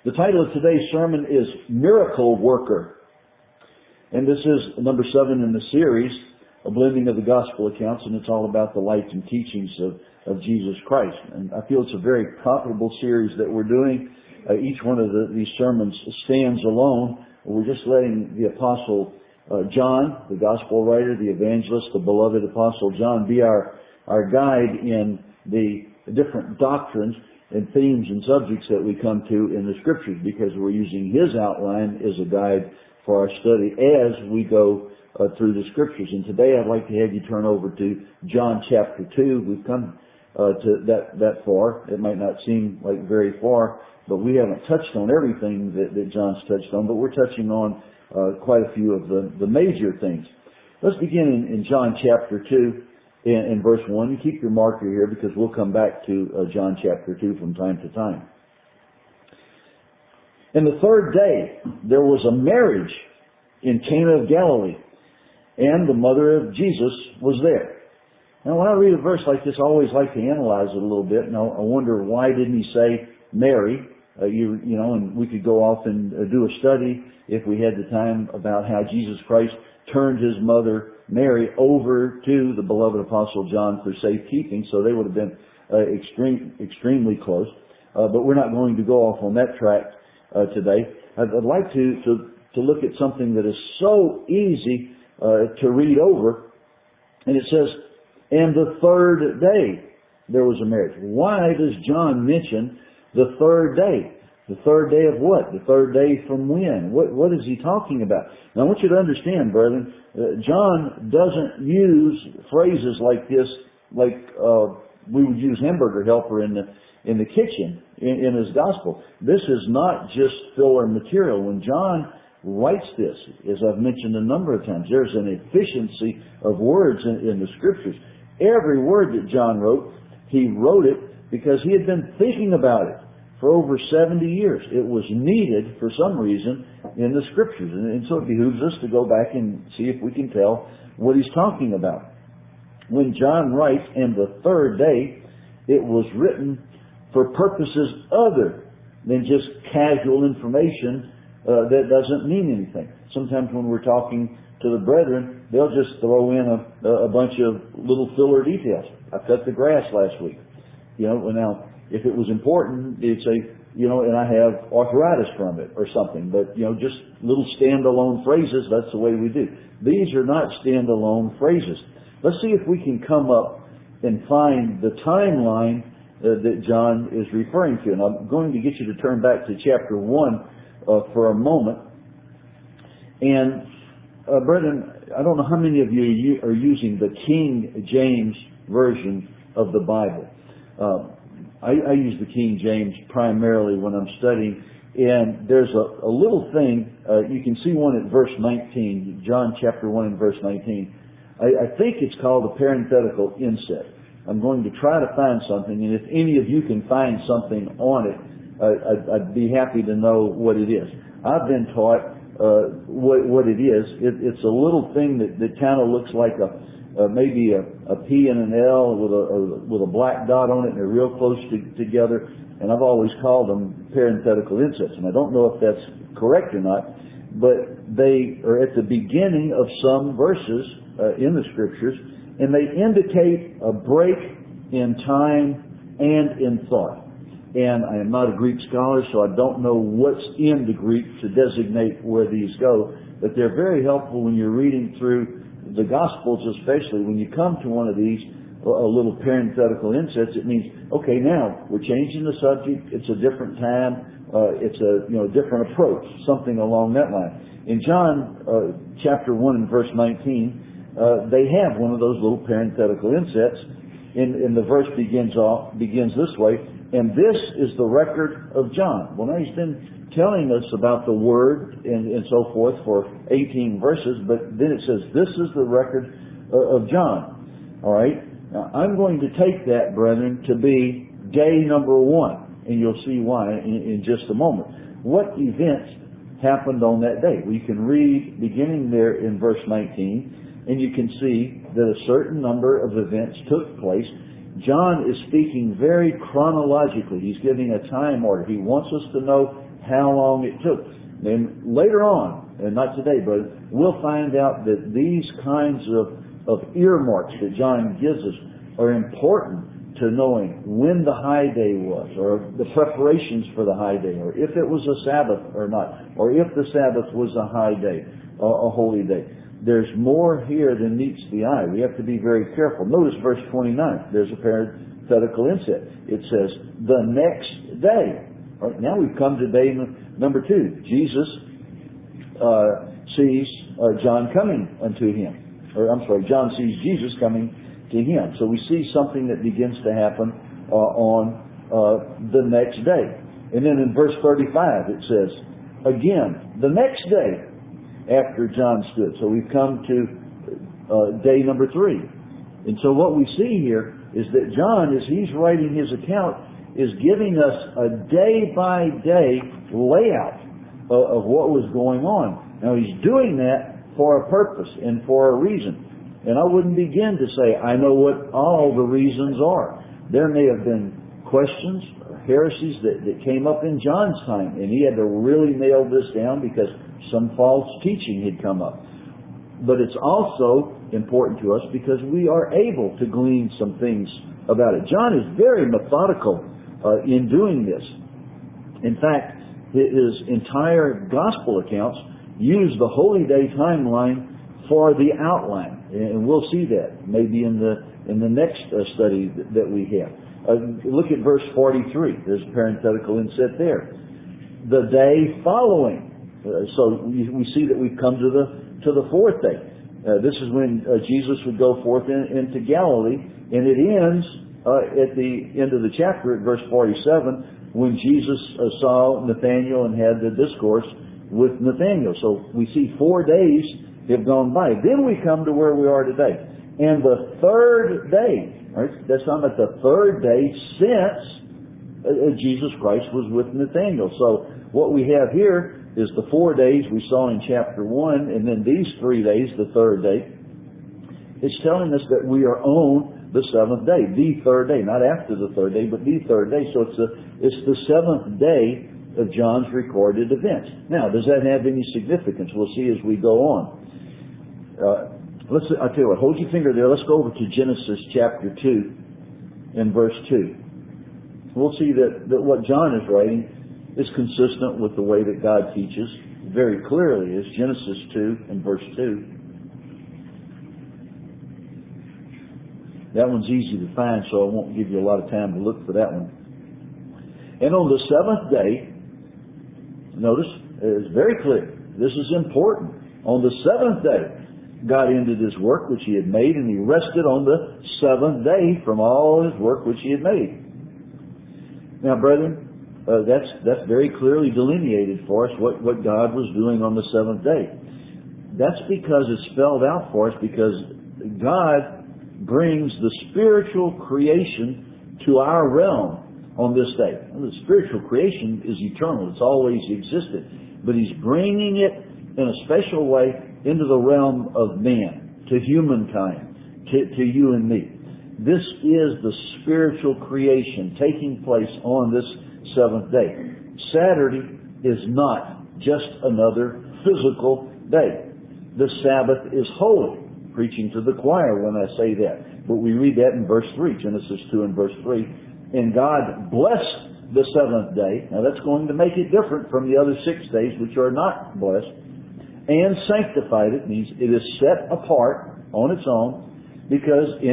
The title of today's sermon is Miracle Worker. And this is number 7 in the series, a blending of the gospel accounts, and it's all about the life and teachings of Jesus Christ. And I feel it's a very profitable series that we're doing. Each one of these sermons stands alone. We're just letting the Apostle John, the gospel writer, the evangelist, the beloved Apostle John, be our guide in the different doctrines and themes and subjects that we come to in the Scriptures, because we're using his outline as a guide for our study as we go through the Scriptures. And today I'd like to have you turn over to John chapter 2. We've come to that far. It might not seem like very far, but we haven't touched on everything that John's touched on, but we're touching on quite a few of the major things. Let's begin in John chapter 2. In verse 1, you keep your marker here because we'll come back to John chapter 2 from time to time. And the third day, there was a marriage in Cana of Galilee, and the mother of Jesus was there. Now, when I read a verse like this, I always like to analyze it a little bit, and I wonder, why didn't he say Mary? You know, and we could go off and do a study if we had the time about how Jesus Christ turned his mother Mary over to the beloved Apostle John for safekeeping, so they would have been extremely close. But we're not going to go off on that track today. I'd like to look at something that is so easy to read over, and it says, and the third day there was a marriage. Why does John mention the third day? The third day of what? The third day from when? What is he talking about? Now I want you to understand, brethren, John doesn't use phrases like this, like we would use hamburger helper in the kitchen in his gospel. This is not just filler material. When John writes this, as I've mentioned a number of times, there's an efficiency of words in the Scriptures. Every word that John wrote, he wrote it because he had been thinking about it for over 70 years. It was needed for some reason in the Scriptures. And so it behooves us to go back and see if we can tell what he's talking about. When John writes, and the third day, it was written for purposes other than just casual information that doesn't mean anything. Sometimes when we're talking to the brethren, they'll just throw in a bunch of little filler details. I cut the grass last week. You know, now, if it was important, they'd say, you know, and I have arthritis from it or something. But, you know, just little standalone phrases, that's the way we do. These are not standalone phrases. Let's see if we can come up and find the timeline that John is referring to. And I'm going to get you to turn back to chapter 1 for a moment. And, brethren, I don't know how many of you are using the King James Version of the Bible. I use the King James primarily when I'm studying, and there's a little thing, you can see one at verse 19, John chapter 1 and verse 19. I think it's called a parenthetical inset. I'm going to try to find something, and if any of you can find something on it, I'd be happy to know what it is. I've been taught what it is. It's a little thing that kind of looks like maybe a P and an L with a black dot on it, and they're real close together. And I've always called them parenthetical insets. And I don't know if that's correct or not, but they are at the beginning of some verses in the Scriptures, and they indicate a break in time and in thought. And I am not a Greek scholar, so I don't know what's in the Greek to designate where these go, but they're very helpful when you're reading through the Gospels, especially when you come to one of these little parenthetical insets. It means, okay, now we're changing the subject. It's a different time. It's a different approach, something along that line. In John chapter 1 and verse 19, they have one of those little parenthetical insets, and the verse begins this way. And this is the record of John. Well, now he's been telling us about the Word and so forth for 18 verses, but then it says, this is the record of John. All right? Now, I'm going to take that, brethren, to be day number 1, and you'll see why in just a moment. What events happened on that day? We can read, beginning there in verse 19, and you can see that a certain number of events took place. John is speaking very chronologically. He's giving a time order. He wants us to know how long it took. Then later on, and not today, but we'll find out that these kinds of earmarks that John gives us are important to knowing when the high day was, or the preparations for the high day, or if it was a Sabbath or not, or if the Sabbath was a high day, a holy day. There's more here than meets the eye. We have to be very careful. Notice verse 29. There's a parenthetical inset. It says, the next day. All right, now we've come to day number 2. Jesus sees John coming unto him. John sees Jesus coming to him. So we see something that begins to happen on the next day. And then in verse 35 it says, again, the next day after John stood. So we've come to day number 3. And so what we see here is that John, as he's writing his account, is giving us a day-by-day layout of what was going on. Now he's doing that for a purpose and for a reason. And I wouldn't begin to say, I know what all the reasons are. There may have been questions or heresies that came up in John's time, and he had to really nail this down because some false teaching had come up. But it's also important to us because we are able to glean some things about it. John is very methodical in doing this. In fact, his entire gospel accounts use the Holy Day timeline for the outline, and we'll see that maybe in the next study that we have. Look at verse 43. There's a parenthetical inset there. The day following. So we see that we've come to the 4th day. This is when Jesus would go forth into Galilee, and it ends at the end of the chapter at verse 47 when Jesus saw Nathanael and had the discourse with Nathanael. So we see 4 days have gone by. Then we come to where we are today. And the 3rd day, right? That's talking about the 3rd day since Jesus Christ was with Nathanael. So what we have here is the 4 days we saw in chapter 1, and then these 3 days, the 3rd day. It's telling us that we are on the 7th day, the 3rd day, not after the 3rd day, but the 3rd day. So it's the 7th day of John's recorded events. Now, does that have any significance? We'll see as we go on. I'll tell you what, hold your finger there. Let's go over to Genesis chapter 2 and verse 2. We'll see that what John is writing is consistent with the way that God teaches very clearly. Is Genesis 2 and verse 2. That one's easy to find, so I won't give you a lot of time to look for that one. And on the 7th day, notice, it's very clear. This is important. On the 7th day, God ended His work which He had made, and He rested on the 7th day from all His work which He had made. Now, brethren, that's very clearly delineated for us what God was doing on the 7th day. That's because it's spelled out for us, because God brings the spiritual creation to our realm on this day. The spiritual creation is eternal. It's always existed. But He's bringing it in a special way into the realm of man, to humankind, to you and me. This is the spiritual creation taking place on this 7th day. Saturday is not just another physical day. The Sabbath is holy. Preaching to the choir when I say that. But we read that in verse 3, Genesis 2 and verse 3. And God blessed the 7th day. Now that's going to make it different from the other 6 days which are not blessed. And sanctified it, means it is set apart on its own, because in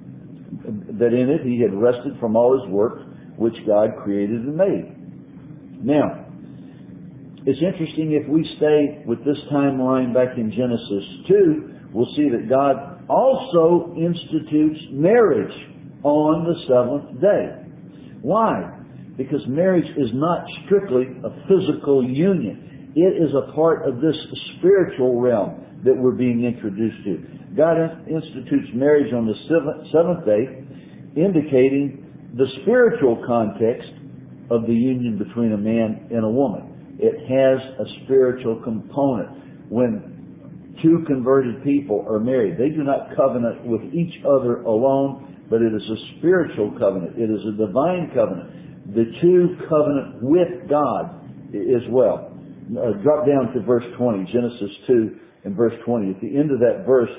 it He had rested from all His work which God created and made. Now, it's interesting, if we stay with this timeline back in Genesis 2, we'll see that God also institutes marriage on the 7th day. Why? Because marriage is not strictly a physical union. It is a part of this spiritual realm that we're being introduced to. God institutes marriage on the 7th day, indicating the spiritual context of the union between a man and a woman. It has a spiritual component. When two converted people are married, they do not covenant with each other alone, but it is a spiritual covenant. It is a divine covenant. The two covenant with God as well. Drop down to verse 20, Genesis 2 and verse 20. At the end of that verse,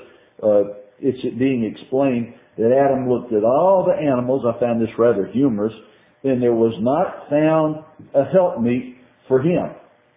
it's being explained that Adam looked at all the animals. I found this rather humorous. And there was not found a helpmeet for him.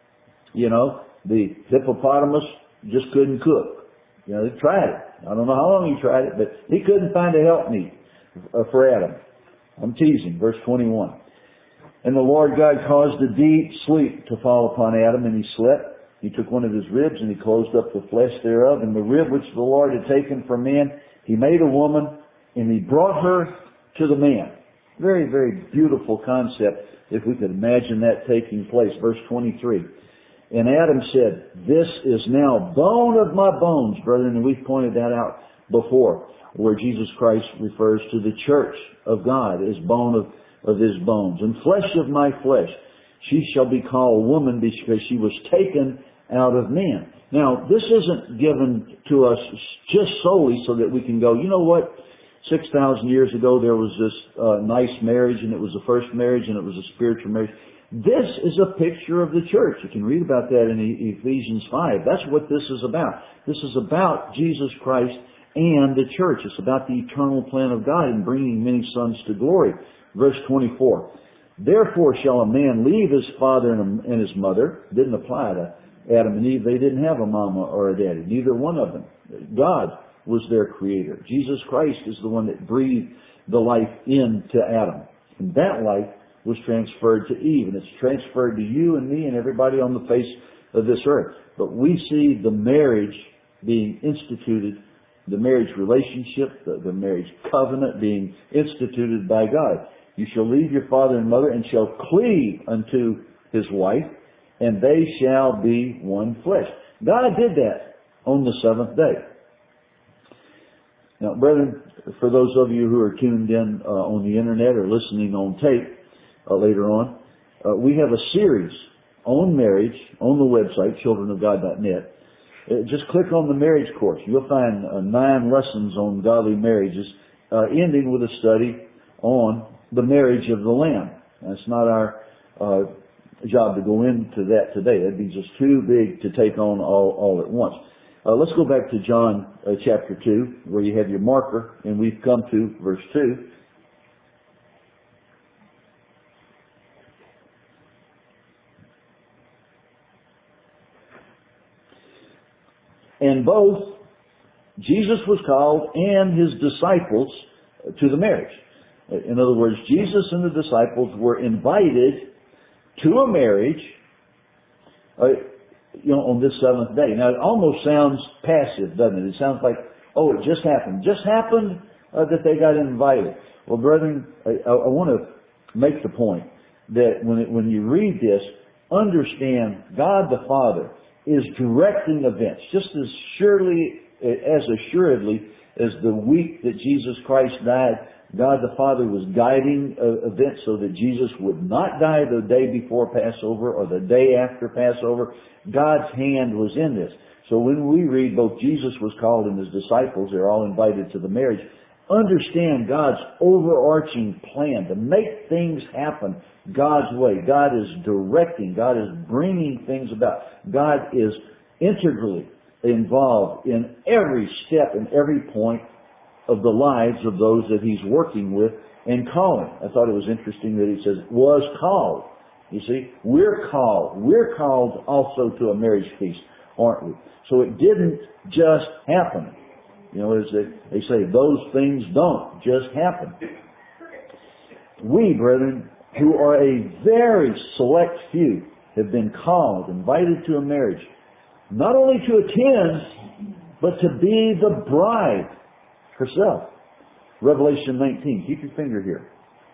You know, the hippopotamus just couldn't cook. You know, they tried it. I don't know how long he tried it, but he couldn't find a helpmeet for Adam. I'm teasing. Verse 21. And the Lord God caused a deep sleep to fall upon Adam, and he slept. He took one of his ribs, and he closed up the flesh thereof. And the rib which the Lord had taken from man, he made a woman, and he brought her to the man. Very, very beautiful concept, if we could imagine that taking place. Verse 23. And Adam said, this is now bone of my bones, brethren, and we've pointed that out before, where Jesus Christ refers to the church of God as bone of his bones, and flesh of my flesh. She shall be called woman because she was taken out of man. Now, this isn't given to us just solely so that we can go, you know what? 6,000 years ago there was this nice marriage, and it was the first marriage, and it was a spiritual marriage. This is a picture of the church. You can read about that in Ephesians 5. That's what this is about. This is about Jesus Christ and the church. It's about the eternal plan of God in bringing many sons to glory. Verse 24. Therefore shall a man leave his father and his mother. Didn't apply to Adam and Eve. They didn't have a mama or a daddy. Neither one of them. God was their creator. Jesus Christ is the one that breathed the life into Adam. And that life was transferred to Eve. And it's transferred to you and me and everybody on the face of this earth. But we see the marriage being instituted, the marriage relationship, the marriage covenant being instituted by God. You shall leave your father and mother and shall cleave unto his wife, and they shall be one flesh. God did that on the seventh day. Now, brethren, for those of you who are tuned in on the internet or listening on tape later on, we have a series on marriage on the website, childrenofgod.net. Just click on the marriage course. You'll find 9 lessons on godly marriages, ending with a study on the marriage of the Lamb. That's not our job to go into that today. That'd be just too big to take on all at once. Let's go back to John chapter 2, where you have your marker, and we've come to verse 2. And both Jesus was called and his disciples to the marriage. In other words, Jesus and the disciples were invited to a marriage on this seventh day. Now, it almost sounds passive, doesn't it? It sounds like, oh, it just happened. Just happened that they got invited. Well, brethren, I want to make the point that when you read this, understand God the Father is directing events just as assuredly as the week that Jesus Christ died. God the Father was guiding events so that Jesus would not die the day before Passover or the day after Passover. God's hand was in this. So when we read both Jesus was called and his disciples, they're all invited to the marriage, understand God's overarching plan to make things happen God's way. God is directing. God is bringing things about. God is integrally involved in every step and every point of the lives of those that he's working with and calling. I thought it was interesting that he says, was called. You see, we're called. We're called also to a marriage feast, aren't we? So it didn't just happen. You know, as they say, those things don't just happen. We, brethren, who are a very select few, have been called, invited to a marriage, not only to attend, but to be the bride herself. Revelation 19. Keep your finger here.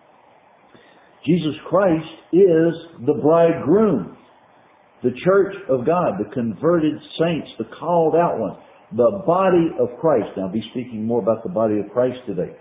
Jesus Christ is the bridegroom. The church of God, the converted saints, the called out ones, the body of Christ. Now I'll be speaking more about the body of Christ today.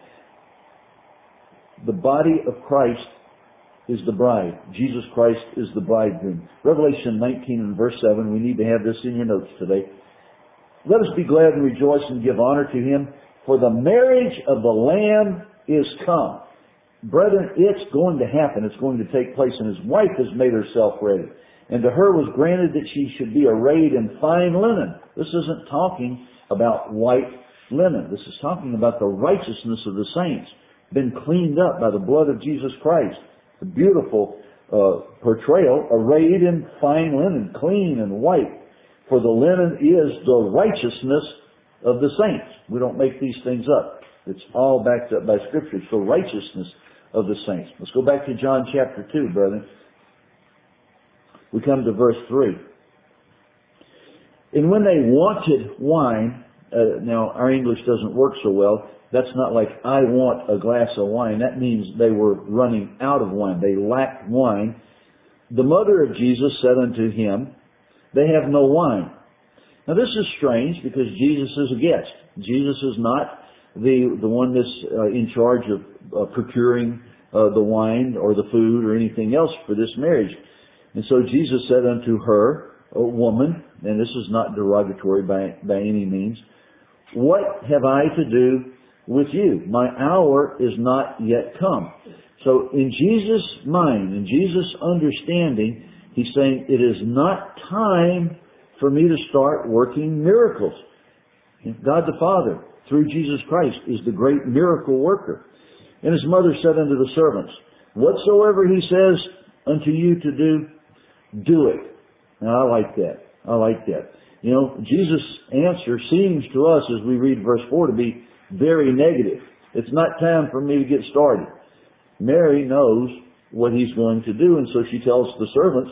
The body of Christ is the bride. Jesus Christ is the bridegroom. Revelation 19 and verse 7. We need to have this in your notes today. Let us be glad and rejoice and give honor to him, for the marriage of the Lamb is come. Brethren, it's going to happen. It's going to take place, and his wife has made herself ready. And to her was granted that she should be arrayed in fine linen. This isn't talking about white linen. This is talking about the righteousness of the saints, been cleaned up by the blood of Jesus Christ. The beautiful portrayal, arrayed in fine linen, clean and white. For the linen is the righteousness of the saints. We don't make these things up. It's all backed up by Scripture. It's the righteousness of the saints. Let's go back to John chapter 2, brethren. We come to verse 3. And when they wanted wine, now our English doesn't work so well. That's not like, I want a glass of wine. That means they were running out of wine. They lacked wine. The mother of Jesus said unto him, they have no wine. Now this is strange because Jesus is a guest. Jesus is not the one that's in charge of procuring the wine or the food or anything else for this marriage. And so Jesus said unto her, a woman, and this is not derogatory by any means, what have I to do with you? My hour is not yet come. So in Jesus' mind, in Jesus' understanding, he's saying it is not time for me to start working miracles. God the Father, through Jesus Christ, is the great miracle worker. And his mother said unto the servants, whatsoever he says unto you to do, do it. Now I like that. I like that. You know, Jesus' answer seems to us, as we read verse 4, to be very negative. It's not time for me to get started. Mary knows what he's going to do, and so she tells the servants,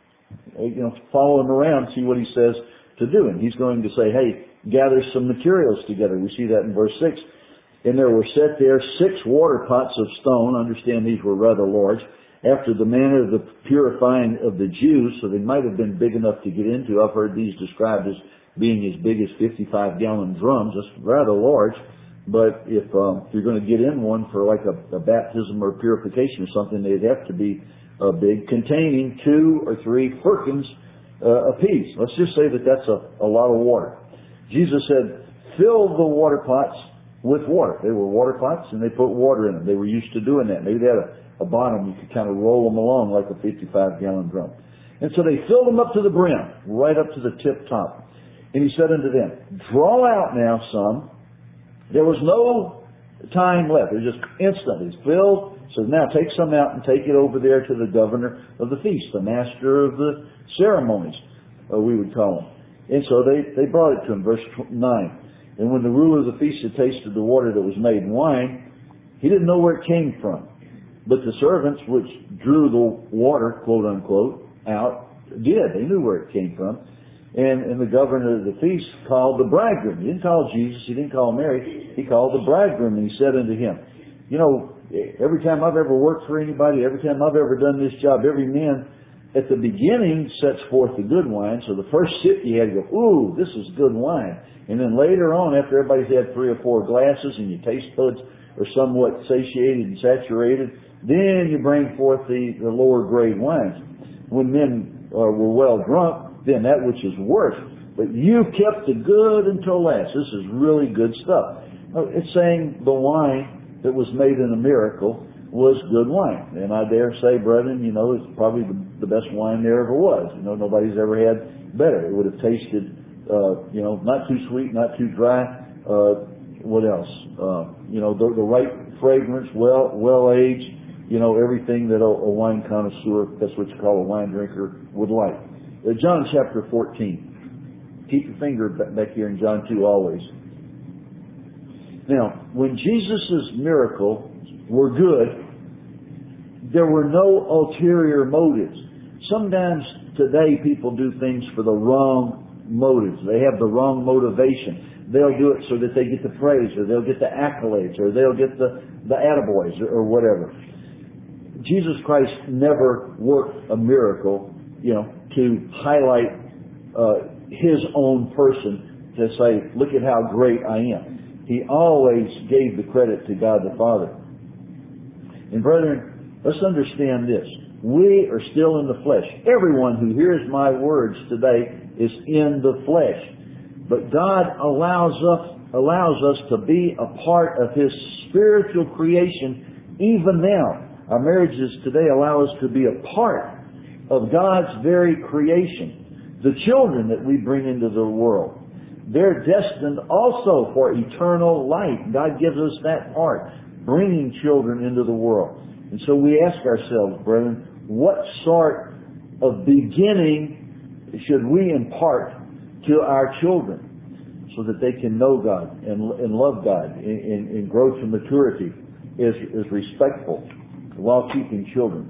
follow him around, see what he says to do. And he's going to say, hey, gather some materials together. We see that in verse 6. And there were set there 6 water pots of stone. Understand these were rather large, after the manner of the purifying of the Jews, so they might have been big enough to get into. I've heard these described as being as big as 55-gallon drums. That's rather large. But if you're going to get in one for like a baptism or purification or something, they'd have to be big, containing 2 or 3 firkins apiece. Let's just say that that's a lot of water. Jesus said, fill the water pots with water. They were water pots, and they put water in them. They were used to doing that. Maybe they had a bottom you could kind of roll them along like a 55-gallon drum. And so they filled them up to the brim, right up to the tip top. And he said unto them, draw out now some. There was no time left. It was just instant. It's filled. So now take some out and take it over there to the governor of the feast, the master of the ceremonies, we would call him. And so they brought it to him, verse 9. And when the ruler of the feast had tasted the water that was made wine, he didn't know where it came from. But the servants which drew the water, quote unquote, out, did. They knew where it came from. And the governor of the feast called the bridegroom. He didn't call Jesus. He didn't call Mary. He called the bridegroom, and he said unto him, every time I've ever worked for anybody, every time I've ever done this job, every man at the beginning sets forth the good wine. So the first sip you had to go, ooh, this is good wine. And then later on, after everybody's had 3 or 4 glasses and your taste buds are somewhat satiated and saturated, then you bring forth the lower grade wines. When men were well drunk, then that which is worse. But you kept the good until last. This is really good stuff. It's saying the wine that was made in a miracle was good wine. And I dare say, brethren, it's probably the best wine there ever was. Nobody's ever had better. It would have tasted, not too sweet, not too dry. What else? The right fragrance, well aged. Everything that a wine connoisseur, that's what you call a wine drinker, would like. John chapter 14. Keep your finger back here in John 2 always. Now, when Jesus' miracles were good, there were no ulterior motives. Sometimes today people do things for the wrong motives. They have the wrong motivation. They'll do it so that they get the praise, or they'll get the accolades, or they'll get the attaboys, or whatever. Jesus Christ never worked a miracle, to highlight His own person, to say, look at how great I am. He always gave the credit to God the Father. And brethren, let's understand this. We are still in the flesh. Everyone who hears my words today is in the flesh. But God allows us to be a part of His spiritual creation even now. Our marriages today allow us to be a part of God's very creation. The children that we bring into the world, they're destined also for eternal life. God gives us that part, bringing children into the world. And so we ask ourselves, brethren, what sort of beginning should we impart to our children so that they can know God and love God and grow to maturity is respectful while keeping children?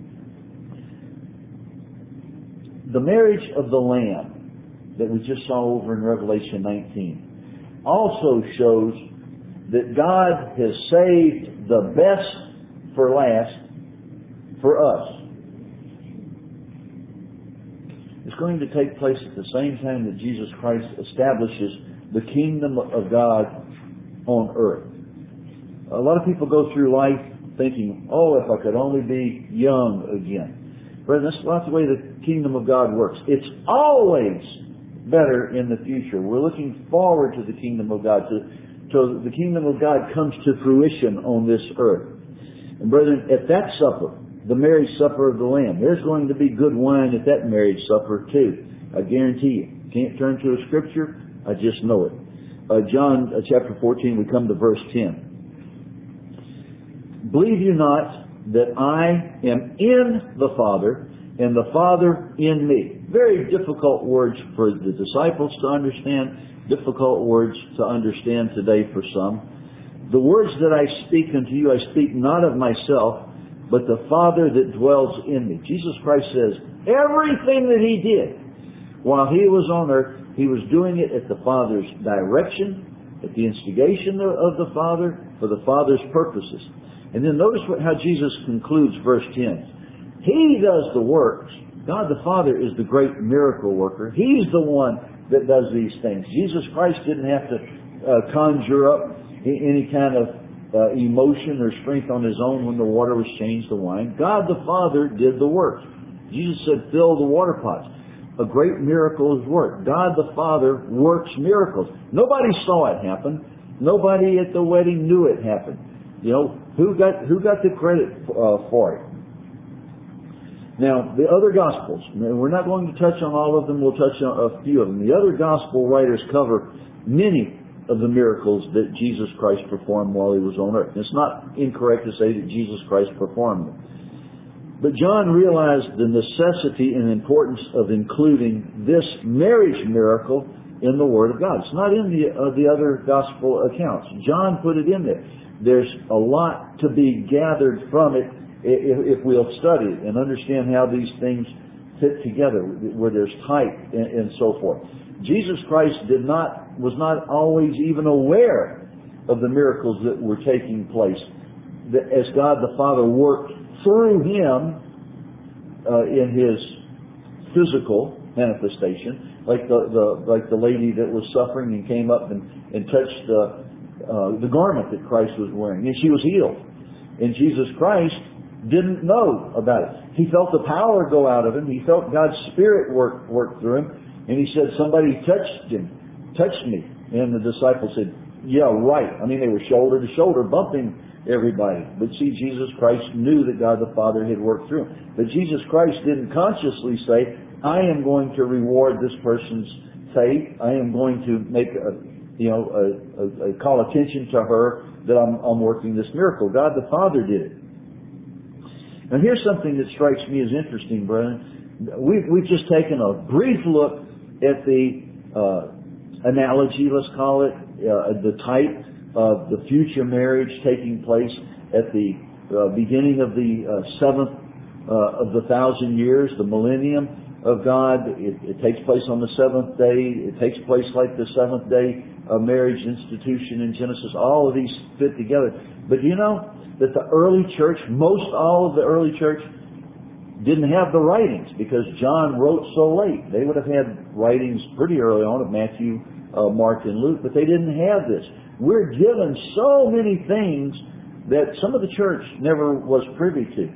The marriage of the Lamb that we just saw over in Revelation 19 also shows that God has saved the best for last for us. It's going to take place at the same time that Jesus Christ establishes the kingdom of God on earth. A lot of people go through life thinking, oh, if I could only be young again. Brethren, that's not the way the kingdom of God works. It's always better in the future. We're looking forward to the kingdom of God. So the kingdom of God comes to fruition on this earth. And brethren, at that supper, the marriage supper of the Lamb, there's going to be good wine at that marriage supper too. I guarantee you. Can't turn to a scripture, I just know it. John chapter 14, we come to verse 10. Believe you not that I am in the Father, and the Father in me. Very difficult words for the disciples to understand, difficult words to understand today for some. The words that I speak unto you, I speak not of myself, but the Father that dwells in me. Jesus Christ says, everything that He did while He was on earth, He was doing it at the Father's direction, at the instigation of the Father, for the Father's purposes. And then notice how Jesus concludes verse 10. He does the works. God the Father is the great miracle worker. He's the one that does these things. Jesus Christ didn't have to conjure up any kind of emotion or strength on His own when the water was changed to wine. God the Father did the work. Jesus said, fill the water pots. A great miracle is worked. God the Father works miracles. Nobody saw it happen. Nobody at the wedding knew it happened. You know, who got the credit for it? Now, the other Gospels, we're not going to touch on all of them, we'll touch on a few of them. The other Gospel writers cover many of the miracles that Jesus Christ performed while He was on earth. It's not incorrect to say that Jesus Christ performed them. But John realized the necessity and importance of including this marriage miracle in the Word of God. It's not in the other Gospel accounts. John put it in there. There's a lot to be gathered from it if we'll study it and understand how these things fit together, where there's type and so forth. Jesus Christ was not always even aware of the miracles that were taking place, as God the Father worked through Him in His physical manifestation, like the lady that was suffering and came up and touched the garment that Christ was wearing, and she was healed. And Jesus Christ didn't know about it. He felt the power go out of Him. He felt God's Spirit work through Him. And He said, somebody touched me. And the disciples said, yeah, right. I mean, they were shoulder to shoulder bumping everybody. But see, Jesus Christ knew that God the Father had worked through Him. But Jesus Christ didn't consciously say, I am going to reward this person's faith. I am going to make call attention to her that I'm working this miracle. God the Father did it. Now here's something that strikes me as interesting, brethren. We've just taken a brief look at the analogy, let's call it, the type of the future marriage taking place at the beginning of the seventh of the 1,000 years, the millennium of God. It takes place on the seventh day. It takes place like the seventh day marriage institution in Genesis. All of these fit together. But you know that the early church, most all of the early church, didn't have the writings because John wrote so late. They would have had writings pretty early on of Matthew, Mark, and Luke, but they didn't have this. We're given so many things that some of the church never was privy to.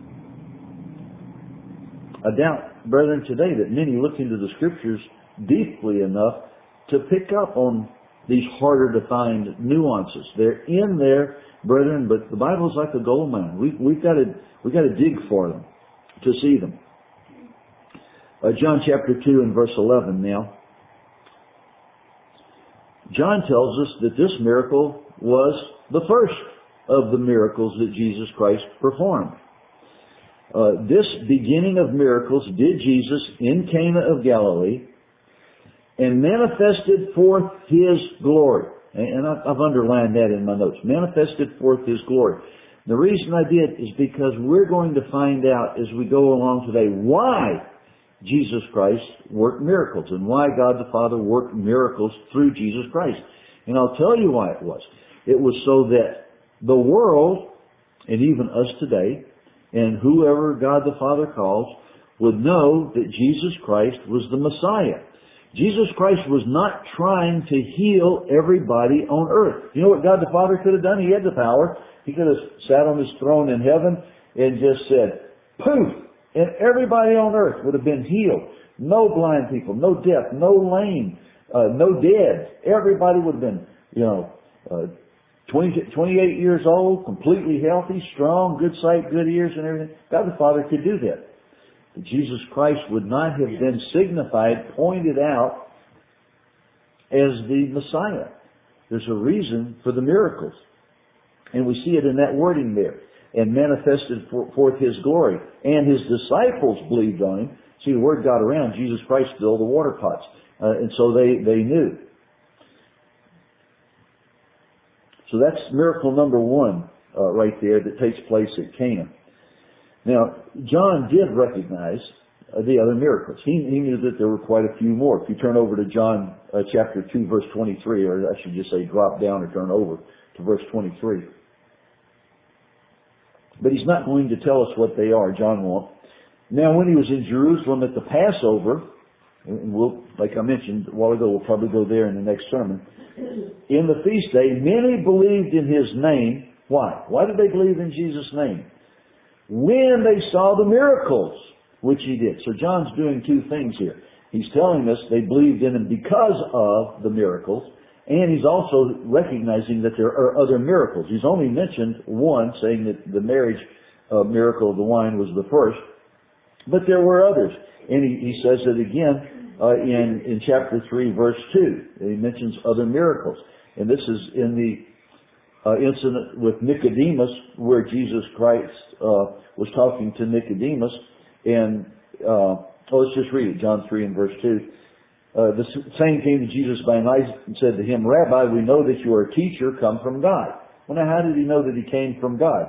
I doubt, brethren, today that many look into the Scriptures deeply enough to pick up on these harder to find nuances. They're in there, brethren, but the Bible's like a gold mine. We've got to dig for them to see them. John chapter 2 and verse 11 now. John tells us that this miracle was the first of the miracles that Jesus Christ performed. This beginning of miracles did Jesus in Cana of Galilee and manifested forth His glory. And I've underlined that in my notes. Manifested forth His glory. The reason I did is because we're going to find out as we go along today why Jesus Christ worked miracles and why God the Father worked miracles through Jesus Christ. And I'll tell you why it was. It was so that the world, and even us today, and whoever God the Father calls, would know that Jesus Christ was the Messiah. Jesus Christ was not trying to heal everybody on earth. You know what God the Father could have done? He had the power. He could have sat on His throne in heaven and just said, poof, and everybody on earth would have been healed. No blind people, no deaf, no lame, no dead. Everybody would have been, 28 years old, completely healthy, strong, good sight, good ears and everything. God the Father could do that. But Jesus Christ would not have been signified, pointed out as the Messiah. There's a reason for the miracles. And we see it in that wording there. And manifested forth His glory. And His disciples believed on Him. See, the word got around. Jesus Christ filled the water pots. And so they knew. So that's miracle number 1 right there that takes place at Cana. Now, John did recognize the other miracles. He knew that there were quite a few more. If you turn over to John chapter 2, verse 23, or I should just say drop down or turn over to verse 23. But he's not going to tell us what they are. John won't. Now, when He was in Jerusalem at the Passover, and we'll, like I mentioned a while ago, we'll probably go there in the next sermon. In the feast day, many believed in His name. Why? Why did they believe in Jesus' name? When they saw the miracles which He did. So John's doing 2 things here. He's telling us they believed in Him because of the miracles, and he's also recognizing that there are other miracles. He's only mentioned one, saying that the marriage miracle of the wine was the first, but there were others. And he says it again in chapter 3, verse 2. He mentions other miracles. And this is in the incident with Nicodemus, where Jesus Christ was talking to Nicodemus. And let's just read it, John 3 and verse 2. The same came to Jesus by night and said to Him, Rabbi, we know that you are a teacher come from God. Well, now how did he know that he came from God?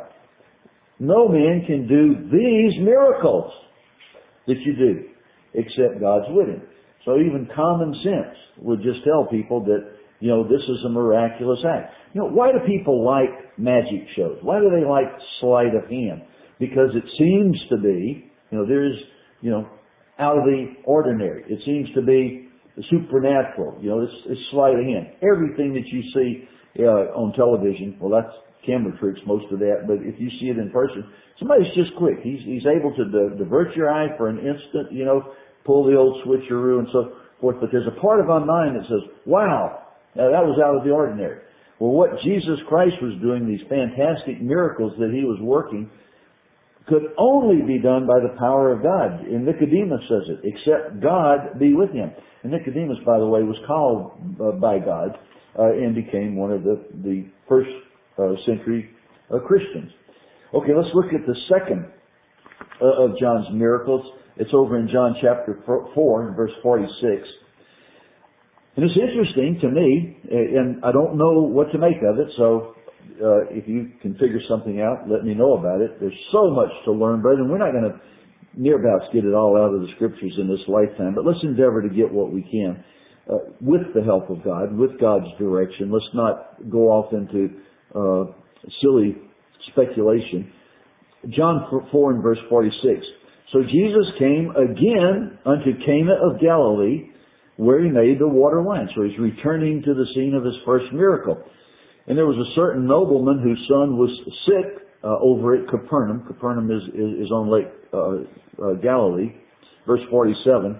No man can do these miracles that you do, except God's with him. So even common sense would just tell people that, this is a miraculous act. Why do people like magic shows? Why do they like sleight of hand? Because it seems to be, there's, out of the ordinary. It seems to be supernatural. It's sleight of hand. Everything that you see on television, well, that's camera tricks, most of that, but if you see it in person, somebody's just quick. He's able to divert your eye for an instant, pull the old switcheroo and so forth, but there's a part of our mind that says, wow, now that was out of the ordinary. Well, what Jesus Christ was doing, these fantastic miracles that He was working, could only be done by the power of God. And Nicodemus says it, except God be with him. And Nicodemus, by the way, was called by God and became one of the first century Christians. Okay, let's look at the second of John's miracles. It's over in John chapter 4, verse 46. And it's interesting to me, and I don't know what to make of it, so if you can figure something out, let me know about it. There's so much to learn, brethren. We're not going to nearabouts get it all out of the Scriptures in this lifetime, but let's endeavor to get what we can with the help of God, with God's direction. Let's not go off into silly speculation. John 4 and verse 46. So Jesus came again unto Cana of Galilee, where He made the water wine. So He's returning to the scene of His first miracle. And there was a certain nobleman whose son was sick over at Capernaum. Capernaum is on Lake Galilee. Verse 47.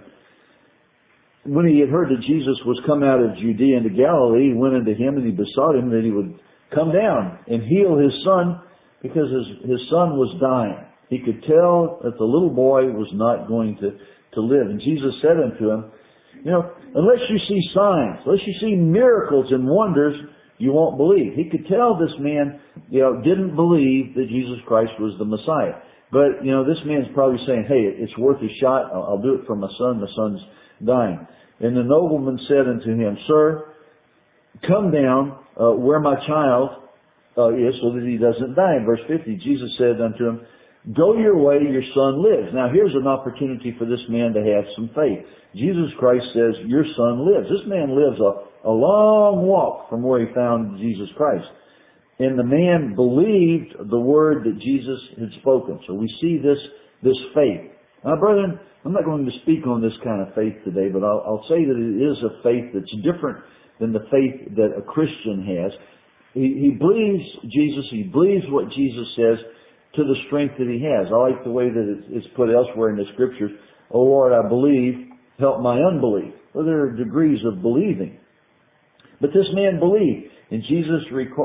When he had heard that Jesus was come out of Judea into Galilee, he went unto Him and he besought Him that He would come down and heal his son, because his son was dying. He could tell that the little boy was not going to to live. And Jesus said unto him, unless you see signs, unless you see miracles and wonders, you won't believe. He could tell this man, didn't believe that Jesus Christ was the Messiah. But, this man's probably saying, hey, it's worth a shot. I'll do it for my son. My son's dying. And the nobleman said unto him, Sir, come down where my child is, so that he doesn't die. In verse 50, Jesus said unto him, Go your way, your son lives. Now here's an opportunity for this man to have some faith. Jesus Christ says, your son lives. This man lives a long walk from where he found Jesus Christ. And the man believed the word that Jesus had spoken. So we see this faith. Now, brethren, I'm not going to speak on this kind of faith today, but I'll say that it is a faith that's different than the faith that a Christian has. He believes Jesus. He believes what Jesus says to the strength that he has. I like the way that it's put elsewhere in the Scriptures. Oh Lord, I believe, help my unbelief. Well, there are degrees of believing. But this man believed, and Jesus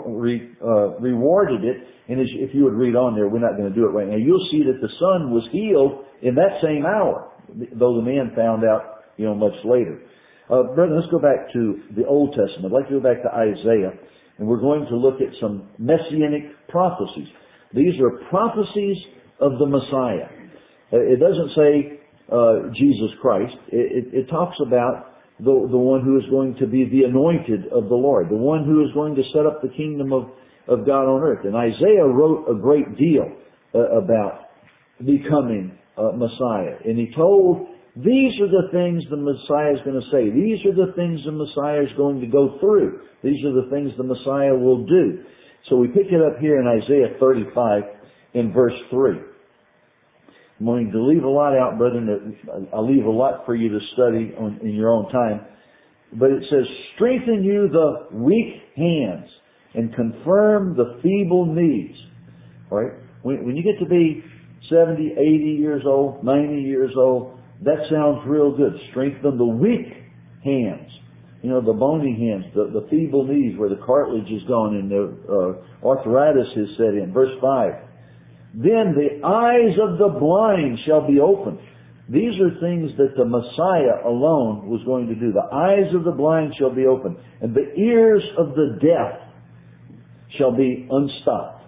rewarded it. And if you would read on there, we're not going to do it right now. You'll see that the son was healed in that same hour, though the man found out, much later. Brethren, let's go back to the Old Testament. I'd like to go back to Isaiah, and we're going to look at some messianic prophecies. These are prophecies of the Messiah. It doesn't say Jesus Christ. It talks about the one who is going to be the anointed of the Lord, the one who is going to set up the kingdom of God on earth. And Isaiah wrote a great deal about becoming Messiah. And he told, these are the things the Messiah is going to say. These are the things the Messiah is going to go through. These are the things the Messiah will do. So we pick it up here in Isaiah 35 in verse 3. I'm going to leave a lot out, brethren. I'll leave a lot for you to study in your own time. But it says, strengthen you the weak hands and confirm the feeble knees. All right? When you get to be 70, 80 years old, 90 years old, that sounds real good. Strengthen the weak hands. The bony hands, the feeble knees where the cartilage is gone and the arthritis is set in. Verse 5. Then the eyes of the blind shall be opened. These are things that the Messiah alone was going to do. The eyes of the blind shall be opened, and the ears of the deaf shall be unstopped.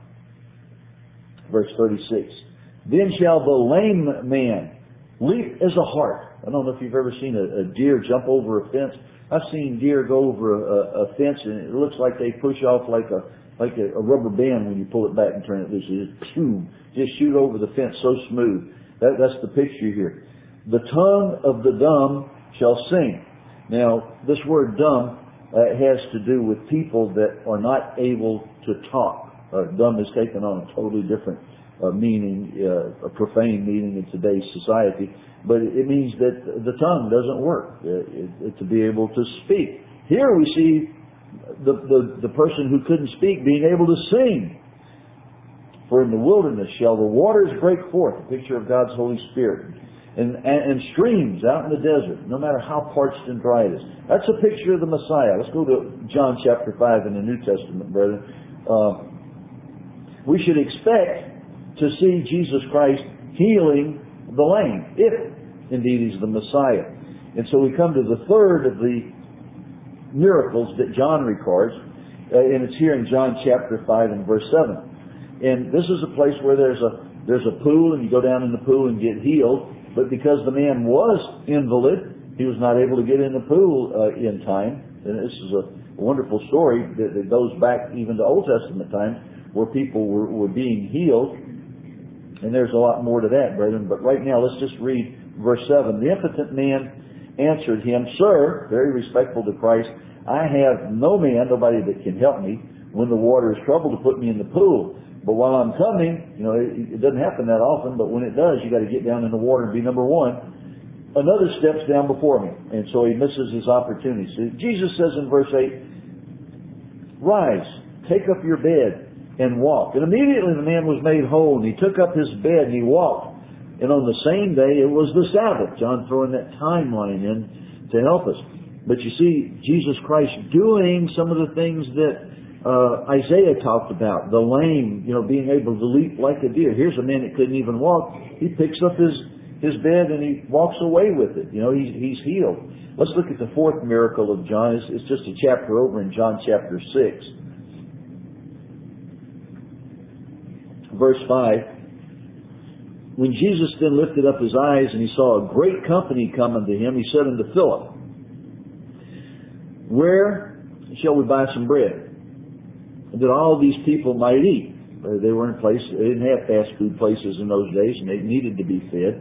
Verse 36. Then shall the lame man leap as a hart. I don't know if you've ever seen a deer jump over a fence. I've seen deer go over a fence, and it looks like they push off like a rubber band when you pull it back and turn it loose. Just shoot over the fence so smooth. That's the picture here. The tongue of the dumb shall sing. Now, this word dumb has to do with people that are not able to talk. Dumb is taken on a totally different meaning, a profane meaning in today's society. But it means that the tongue doesn't work to be able to speak. Here we see the person who couldn't speak being able to sing. For in the wilderness shall the waters break forth, a picture of God's Holy Spirit, and streams out in the desert, no matter how parched and dry it is. That's a picture of the Messiah. Let's go to John chapter 5 in the New Testament, brethren. We should expect to see Jesus Christ healing the lame, if indeed He's the Messiah. And so we come to the third of the miracles that John records, and it's here in John chapter 5 and verse 7. And this is a place where there's a pool, and you go down in the pool and get healed. But because the man was invalid, he was not able to get in the pool in time. And this is a wonderful story that goes back even to Old Testament times, where people were being healed. And there's a lot more to that, brethren. But right now, let's just read verse 7. The impotent man answered him, Sir, very respectful to Christ, I have nobody that can help me when the water is troubled to put me in the pool. But while I'm coming, it doesn't happen that often, but when it does, you got to get down in the water and be number one. Another steps down before me. And so he misses his opportunity. So Jesus says in verse 8, Rise, take up your bed and walk. And immediately the man was made whole, and he took up his bed and he walked. And on the same day, it was the Sabbath. John throwing that timeline in to help us. But you see, Jesus Christ doing some of the things that Isaiah talked about. The lame, being able to leap like a deer. Here's a man that couldn't even walk. He picks up his his bed and he walks away with it. He's healed. Let's look at the fourth miracle of John. It's just a chapter over in John chapter 6. Verse 5. When Jesus then lifted up his eyes and he saw a great company coming to him, he said unto Philip, Where shall we buy some bread, that all these people might eat? They were in place. They didn't have fast food places in those days, and they needed to be fed.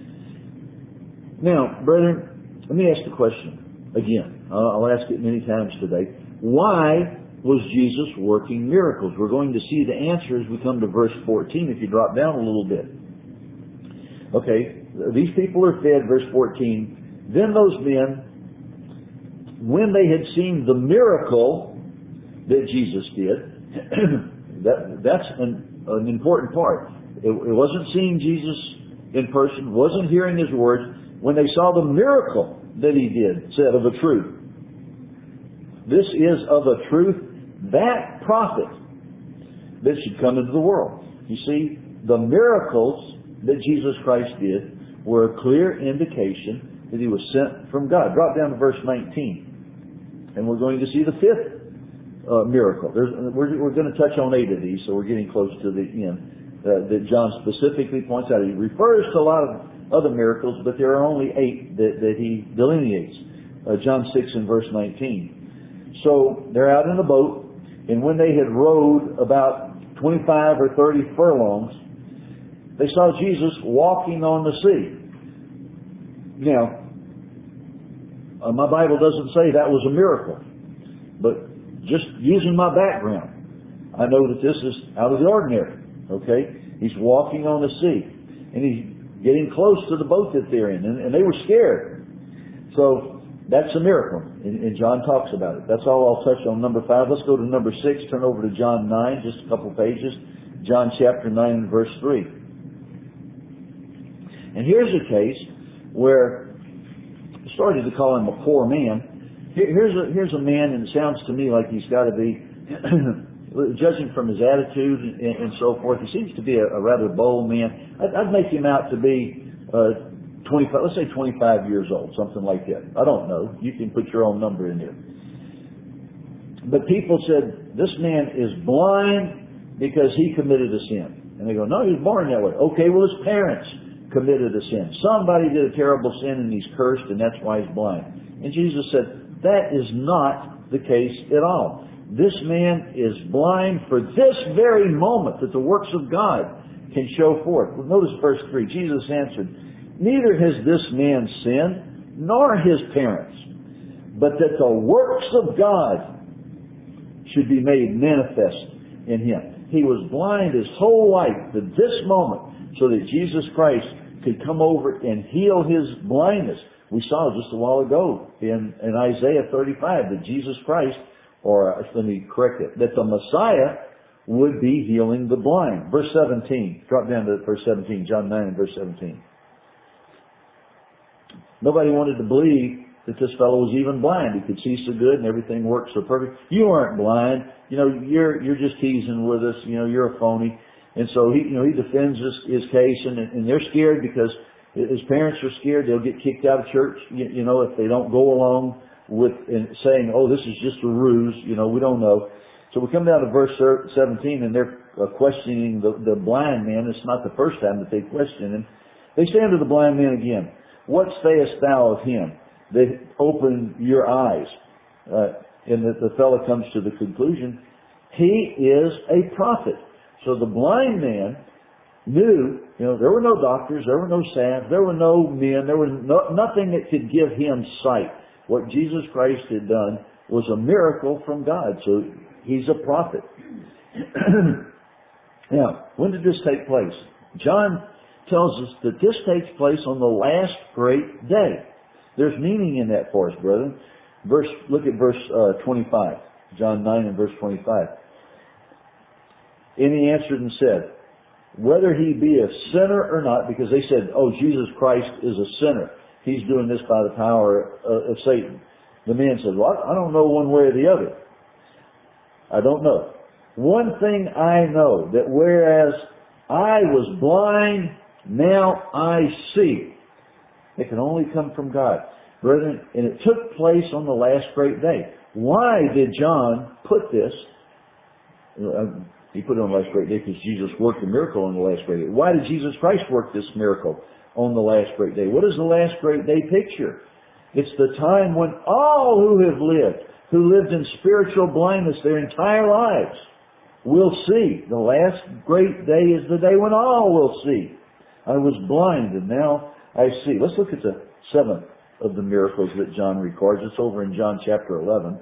Now, brethren, let me ask the question again. I'll ask it many times today. Why was Jesus working miracles? We're going to see the answer as we come to verse 14, if you drop down a little bit. Okay, these people are fed, verse 14. Then those men, when they had seen the miracle that Jesus did, that's an important part. It wasn't seeing Jesus in person, wasn't hearing his words. When they saw the miracle that he did, said of a truth, this is of a truth that prophet that should come into the world. You see, the miracles that Jesus Christ did were a clear indication that he was sent from God. Drop down to verse 19. And we're going to see the fifth miracle. We're going to touch on 8 of these, so we're getting close to the end. That John specifically points out. He refers to a lot of other miracles, but there are only 8 that he delineates. John 6 and verse 19. So they're out in a boat, and when they had rowed about 25 or 30 furlongs, they saw Jesus walking on the sea. Now, my Bible doesn't say that was a miracle, but just using my background, I know that this is out of the ordinary. Okay? He's walking on the sea, and he's getting close to the boat that they're in, and they were scared. So that's a miracle, and John talks about it. That's all I'll touch on number 5. Let's go to number 6. Turn over to John 9, just a couple pages. John chapter 9 and verse 3. And here's a case where I started to call him a poor man. Here's a man, and it sounds to me like he's got to be, judging from his attitude and so forth, he seems to be a rather bold man. I'd make him out to be 25, let's say 25 years old, something like that. I don't know. You can put your own number in there. But people said, this man is blind because he committed a sin. And they go, no, he was born that way. Okay, well, his parents committed a sin. Somebody did a terrible sin and he's cursed, and that's why he's blind. And Jesus said, that is not the case at all. This man is blind for this very moment that the works of God can show forth. Well, notice verse 3. Jesus answered, neither has this man sinned, nor his parents, but that the works of God should be made manifest in him. He was blind his whole life to this moment, so that Jesus Christ could come over and heal his blindness. We saw just a while ago in Isaiah 35 that Jesus Christ, or let me correct it, that the Messiah would be healing the blind. Verse 17. Drop down to verse 17. John 9 and verse 17. Nobody wanted to believe that this fellow was even blind. He could see so good and everything worked so perfect. You aren't blind. You're just teasing with us. You're a phony. And so he defends his case, and they're scared because his parents are scared they'll get kicked out of church, if they don't go along with and saying, oh, this is just a ruse, we don't know. So we come down to verse 17, and they're questioning the blind man. It's not the first time that they question him. They say unto the blind man again, what sayest thou of him that opened your eyes? And the fellow comes to the conclusion, he is a prophet. So the blind man knew, there were no doctors, there were no salve, there were no men, there was nothing that could give him sight. What Jesus Christ had done was a miracle from God. So he's a prophet. Now, when did this take place? John tells us that this takes place on the last great day. There's meaning in that for us, brethren. Look at verse 25. John 9 and verse 25. And he answered and said, whether he be a sinner or not, because they said, oh, Jesus Christ is a sinner. He's doing this by the power of Satan. The man said, well, I don't know one way or the other. I don't know. One thing I know, that whereas I was blind, Now I see. It can only come from God. Brethren, and it took place on the last great day. Why did John put this? He put it on the last great day because Jesus worked a miracle on the last great day. Why did Jesus Christ work this miracle on the last great day? What is the last great day picture? It's the time when all who have lived, who lived in spiritual blindness their entire lives, will see. The last great day is the day when all will see. I was blind and now I see. Let's look at the seventh of the miracles that John records. It's over in John chapter 11.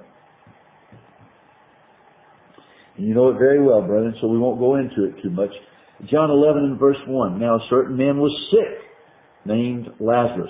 And you know it very well, brethren, so we won't go into it too much. John 11 and verse 1. Now a certain man was sick, named Lazarus,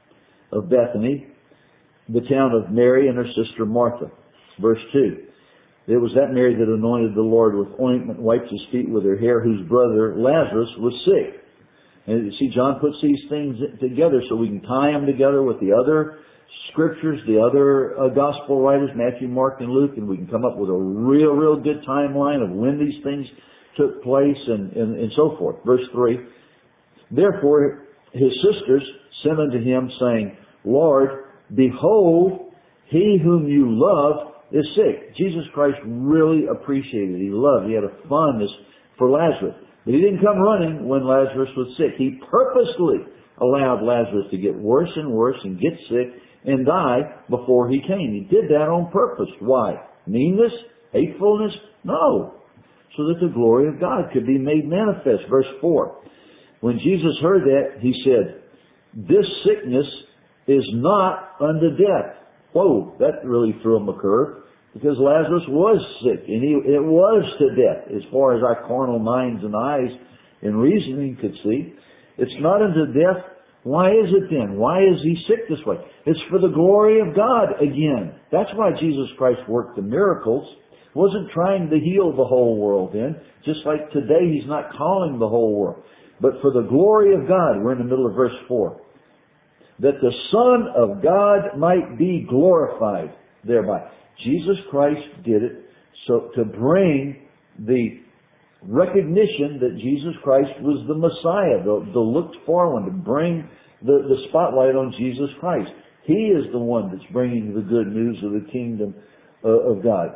of Bethany, the town of Mary and her sister Martha. Verse 2. It was that Mary that anointed the Lord with ointment, wiped his feet with her hair, whose brother Lazarus was sick. And you see, John puts these things together so we can tie them together with the other scriptures, the other gospel writers, Matthew, Mark, and Luke, and we can come up with a real good timeline of when these things took place and so forth. Verse 3, therefore his sisters sent unto him, saying, Lord, behold, he whom you love is sick. Jesus Christ really appreciated, he loved, he had a fondness for Lazarus. But he didn't come running when Lazarus was sick. He purposely allowed Lazarus to get worse and worse and get sick and die before he came. He did that on purpose. Why? Meanness? Hatefulness? No. So that the glory of God could be made manifest. Verse 4. When Jesus heard that, he said, this sickness is not unto death. Whoa, that really threw him a curve. Because Lazarus was sick, and it was to death, as far as our carnal minds and eyes and reasoning could see. It's not unto death. Why is it then? Why is he sick this way? It's for the glory of God again. That's why Jesus Christ worked the miracles. He wasn't trying to heal the whole world then. Just like today, he's not calling the whole world. But for the glory of God, we're in the middle of verse 4, that the Son of God might be glorified thereby. Jesus Christ did it so to bring the recognition that Jesus Christ was the Messiah, the looked for one, to bring the spotlight on Jesus Christ. He is the one that's bringing the good news of the kingdom of God.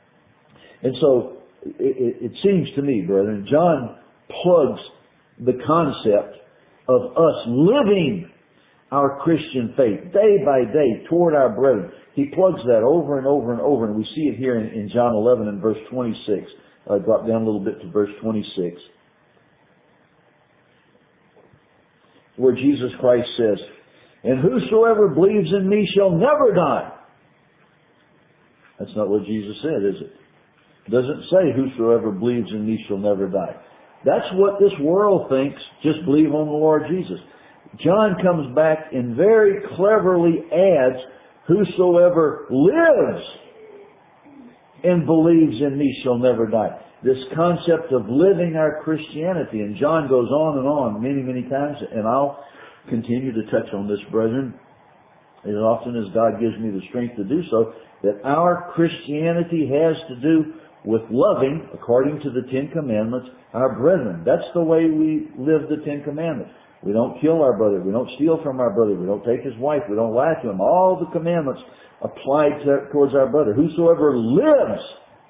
And so it seems to me, brethren, John plugs the concept of us living our Christian faith day by day toward our brethren. He plugs that over and over and over, and we see it here in John 11 and verse 26. Drop down a little bit to verse 26, where Jesus Christ says, and whosoever believes in me shall never die. That's not what Jesus said, is it? It doesn't say whosoever believes in me shall never die. That's what this world thinks, just believe on the Lord Jesus. John comes back and very cleverly adds, whosoever lives and believes in me shall never die. This concept of living our Christianity. And John goes on many times, and I'll continue to touch on this, brethren, as often as God gives me the strength to do so, that our Christianity has to do with loving, according to the Ten Commandments, our brethren. That's the way we live the Ten Commandments. We don't kill our brother. We don't steal from our brother. We don't take his wife. We don't lie to him. All the commandments apply towards our brother. Whosoever lives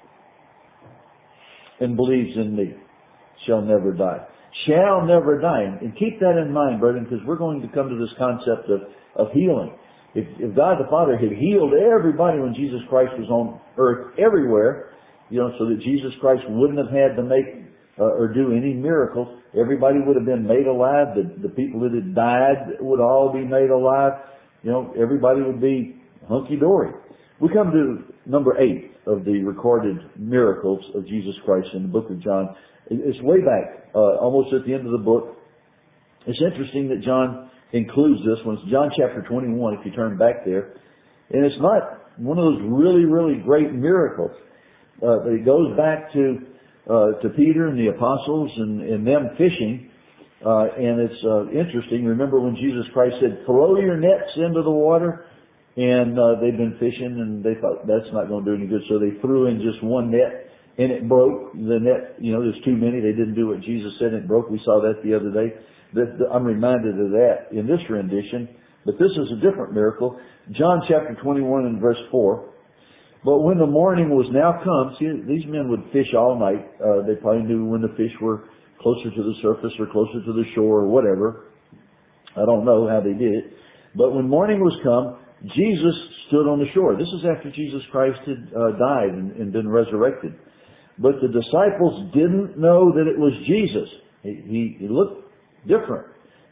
and believes in me shall never die. Shall never die. And keep that in mind, brethren, because we're going to come to this concept of healing. If God the Father had healed everybody when Jesus Christ was on earth everywhere, so that Jesus Christ wouldn't have had to make or do any miracles, everybody would have been made alive. The people that had died would all be made alive. Everybody would be hunky-dory. We come to number 8 of the recorded miracles of Jesus Christ in the book of John. It's way back, almost at the end of the book. It's interesting that John includes this one. It's John chapter 21, if you turn back there. And it's not one of those really great miracles. It goes back to Peter and the apostles and them fishing. And it's interesting. Remember when Jesus Christ said, throw your nets into the water? And they've been fishing and they thought that's not going to do any good. So they threw in just one net and it broke. The net, there's too many. They didn't do what Jesus said, and it broke. We saw that the other day. I'm reminded of that in this rendition. But this is a different miracle. John chapter 21 and verse 4. But when the morning was now come, see, these men would fish all night. They probably knew when the fish were closer to the surface or closer to the shore or whatever. I don't know how they did it. But when morning was come, Jesus stood on the shore. This is after Jesus Christ had died and been resurrected. But the disciples didn't know that it was Jesus. He looked different.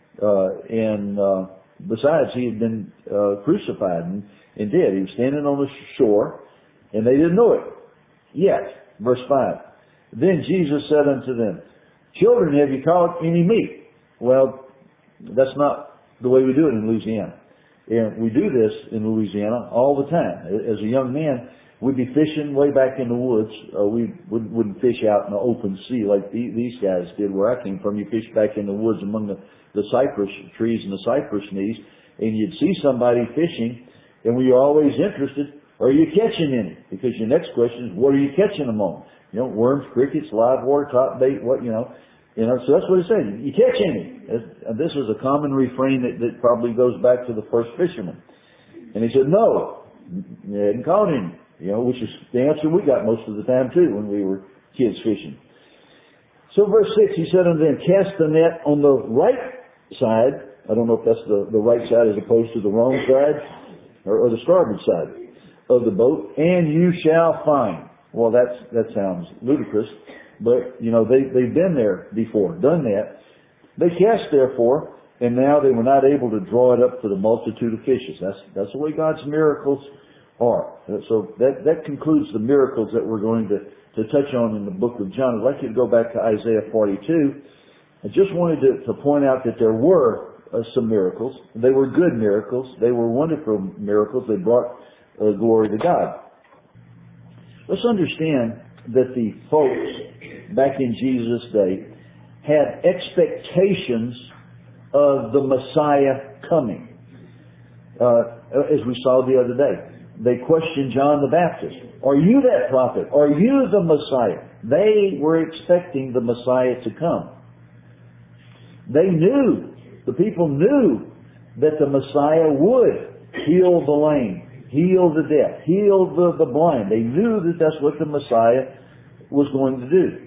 Besides, he had been crucified and dead. He was standing on the shore, and they didn't know it yet. Verse 5. Then Jesus said unto them, Children, have you caught any meat? Well, that's not the way we do it in Louisiana. And we do this in Louisiana all the time. As a young man, we'd be fishing way back in the woods. We wouldn't fish out in the open sea like these guys did where I came from. You fish back in the woods among the cypress trees and the cypress knees, and you'd see somebody fishing, and we were always interested, are you catching any? Because your next question is, what are you catching them on? Worms, crickets, live water, top bait, so that's what it said. You catch any? This is a common refrain that probably goes back to the first fisherman. And he said, no, you hadn't caught any. Which is the answer we got most of the time too when we were kids fishing. So verse 6, he said unto them, Cast the net on the right side. I don't know if that's the right side as opposed to the wrong side or the starboard side of the boat, and you shall find. Well, that sounds ludicrous, but they've been there before, done that. They cast therefore, and now they were not able to draw it up to the multitude of fishes. That's the way God's miracles are. So that concludes the miracles that we're going to touch on in the book of John. I'd like you to go back to Isaiah 42. I just wanted to point out that there were some miracles. They were good miracles. They were wonderful miracles. They brought glory to God. Let's understand that the folks back in Jesus' day had expectations of the Messiah coming. As we saw the other day. They questioned John the Baptist. Are you that prophet? Are you the Messiah? They were expecting the Messiah to come. They knew, the people knew that the Messiah would heal the lame, heal the deaf, heal the blind. They knew that that's what the Messiah was going to do.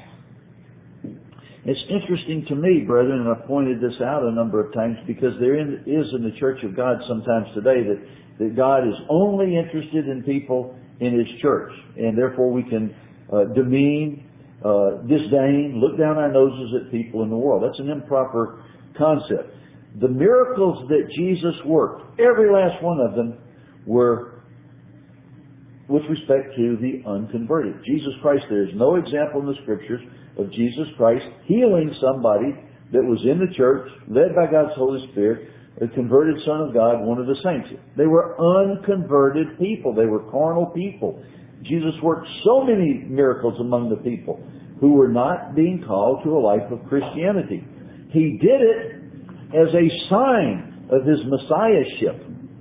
It's interesting to me, brethren, and I've pointed this out a number of times, because there is in the Church of God sometimes today that God is only interested in people in His church, and therefore we can demean, disdain, look down our noses at people in the world. That's an improper concept. The miracles that Jesus worked, every last one of them, were with respect to the unconverted. Jesus Christ, there is no example in the Scriptures of Jesus Christ healing somebody that was in the church, led by God's Holy Spirit, a converted Son of God, one of the saints. They were unconverted people. They were carnal people. Jesus worked so many miracles among the people who were not being called to a life of Christianity. He did it as a sign of His messiahship.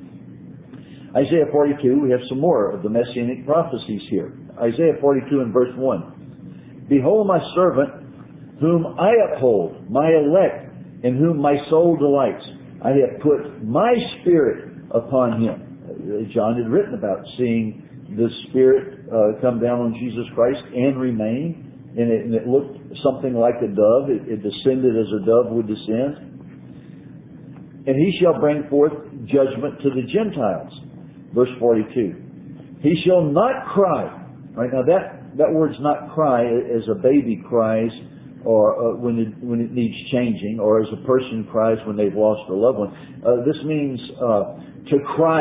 Isaiah 42, we have some more of the messianic prophecies here. Isaiah 42 and verse 1. Behold my servant, whom I uphold, my elect, in whom my soul delights. I have put my Spirit upon him. John had written about seeing the Spirit come down on Jesus Christ and remain, and it looked something like a dove. It descended as a dove would descend. And he shall bring forth judgment to the Gentiles. Verse 42. He shall not cry. Right now that word's not cry as a baby cries, or when it needs changing, or as a person cries when they've lost a loved one. This means to cry,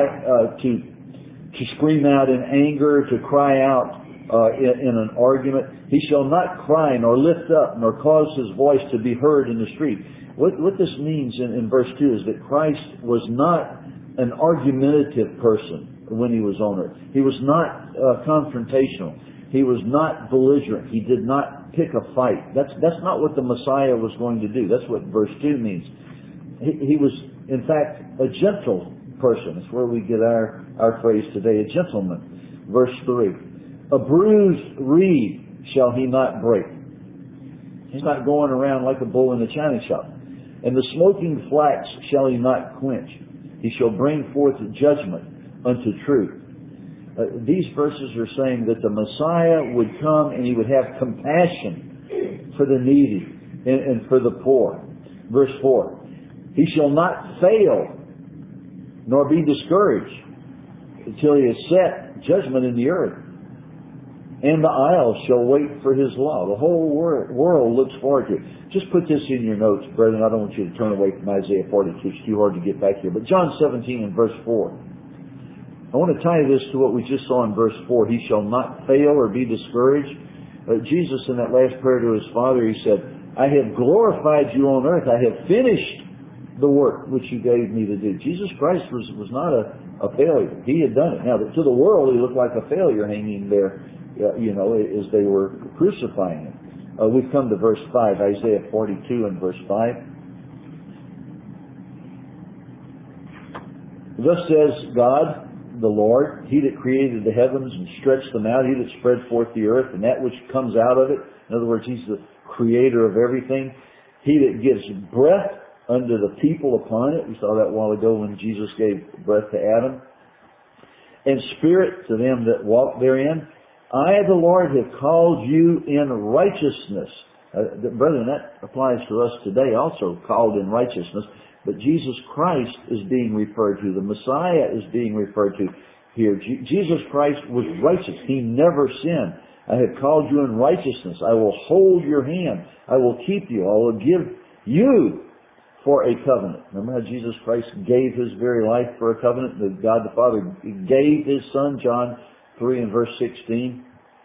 to scream out in anger, to cry out in an argument. He shall not cry, nor lift up, nor cause his voice to be heard in the street. What this means in verse 2 is that Christ was not an argumentative person when He was on earth. He was not confrontational. He was not belligerent. He did not pick a fight. That's not what the Messiah was going to do. That's what verse 2 means. He was, in fact, a gentle person. That's where we get our phrase today, a gentleman. Verse 3. A bruised reed shall he not break. He's not going around like a bull in a china shop. And the smoking flax shall he not quench. He shall bring forth judgment unto truth. These verses are saying that the Messiah would come and he would have compassion for the needy and for the poor. Verse 4. He shall not fail nor be discouraged until he has set judgment in the earth. And the isles shall wait for his law. The whole world looks forward to it. Just put this in your notes, brethren. I don't want you to turn away from Isaiah 42. It's too hard to get back here. But John 17 and verse 4. I want to tie this to what we just saw in verse 4. He shall not fail or be discouraged. Jesus, in that last prayer to his Father, he said, I have glorified you on earth. I have finished the work which you gave me to do. Jesus Christ was not a failure. He had done it. Now, to the world, he looked like a failure hanging there, as they were crucifying him. We've come to verse 5, Isaiah 42 and verse 5. Thus says God, the Lord, He that created the heavens and stretched them out, He that spread forth the earth and that which comes out of it. In other words, He's the creator of everything. He that gives breath unto the people upon it. We saw that a while ago when Jesus gave breath to Adam. And spirit to them that walk therein. I, the Lord, have called you in righteousness. Brethren, that applies to us today also, called in righteousness. But Jesus Christ is being referred to. The Messiah is being referred to here. Jesus Christ was righteous. He never sinned. I have called you in righteousness. I will hold your hand. I will keep you. I will give you for a covenant. Remember how Jesus Christ gave His very life for a covenant? That God the Father gave His Son, John 3 and verse 16,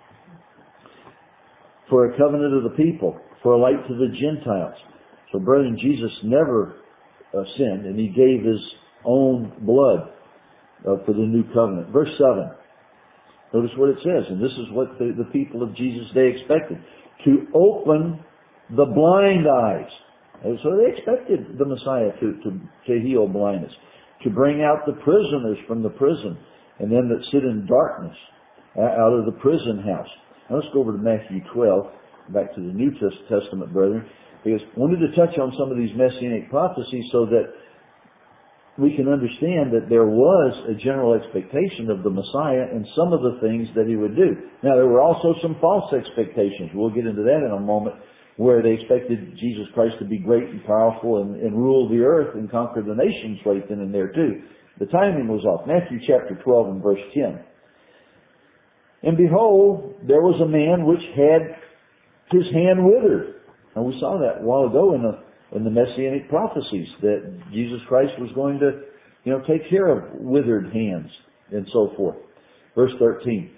for a covenant of the people, for a light to the Gentiles. So, brethren, Jesus never sinned, and He gave His own blood for the new covenant. Verse 7. Notice what it says, and this is what the people of Jesus' day expected. To open the blind eyes. And so they expected the Messiah to heal blindness. To bring out the prisoners from the prison, and them that sit in darkness out of the prison house. Now let's go over to Matthew 12, back to the New Testament, brethren, because I wanted to touch on some of these messianic prophecies so that we can understand that there was a general expectation of the Messiah and some of the things that He would do. Now, there were also some false expectations. We'll get into that in a moment, where they expected Jesus Christ to be great and powerful and rule the earth and conquer the nations right then and there too. The timing was off. Matthew chapter 12 and verse 10. And behold, there was a man which had his hand withered. And we saw that a while ago in the Messianic prophecies, that Jesus Christ was going to, take care of withered hands and so forth. Verse 13.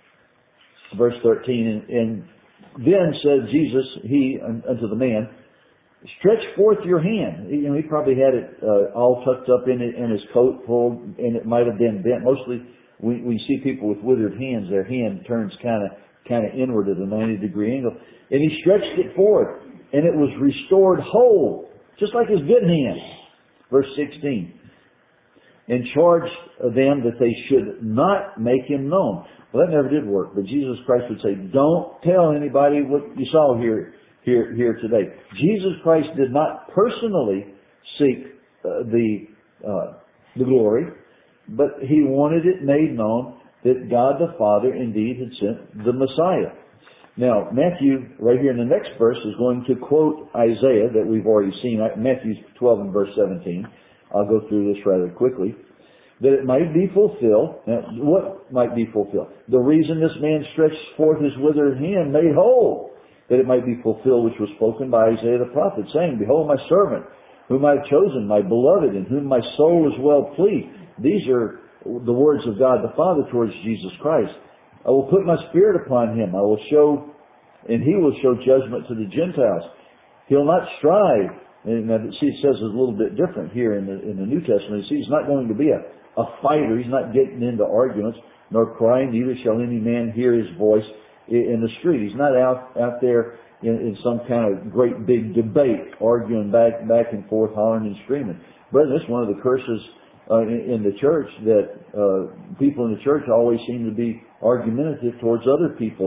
And then said Jesus, He unto the man, stretch forth your hand. He probably had it all tucked up in his coat pulled, and it might have been bent. Mostly, we see people with withered hands, their hand turns kind of inward at a 90-degree angle. And He stretched it forth, and it was restored whole, just like his good hand. Verse 16. And charged them that they should not make Him known. Well, that never did work, but Jesus Christ would say, don't tell anybody what you saw here today. Jesus Christ did not personally seek the glory, but He wanted it made known that God the Father indeed had sent the Messiah. Now, Matthew, right here in the next verse, is going to quote Isaiah that we've already seen, Matthew 12 and verse 17. I'll go through this rather quickly. That it might be fulfilled. Now, what might be fulfilled? The reason this man stretched forth his withered hand made whole. That it might be fulfilled which was spoken by Isaiah the prophet, saying, Behold my servant, whom I have chosen, my beloved, in whom my soul is well pleased. These are the words of God the Father towards Jesus Christ. I will put my Spirit upon Him. I will show, and He will show judgment to the Gentiles. He'll not strive. And see, it says it's a little bit different here in the New Testament. See, He's not going to be a fighter. He's not getting into arguments, nor crying. Neither shall any man hear His voice in the street. He's not out there in some kind of great big debate, arguing back and forth, hollering and screaming. Brethren, that's one of the curses in the church, that people in the church always seem to be argumentative towards other people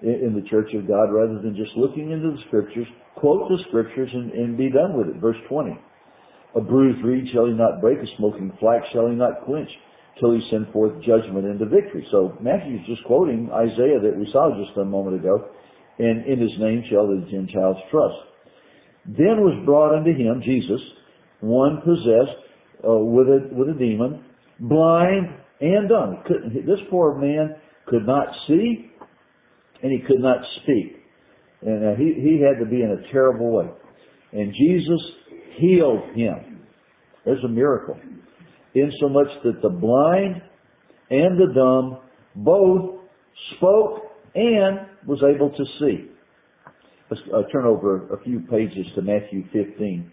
in the church of God rather than just looking into the Scriptures, quote the Scriptures and be done with it. Verse 20. A bruised reed shall he not break, a smoking flax shall he not quench, till he send forth judgment into victory. So Matthew's just quoting Isaiah that we saw just a moment ago, and in his name shall the Gentiles trust. Then was brought unto him, Jesus, one possessed with a demon, blind and dumb. This poor man could not see, and he could not speak. And he had to be in a terrible way. And Jesus healed him. There's a miracle. Insomuch that the blind and the dumb both spoke and was able to see. Let's turn over a few pages to Matthew 15.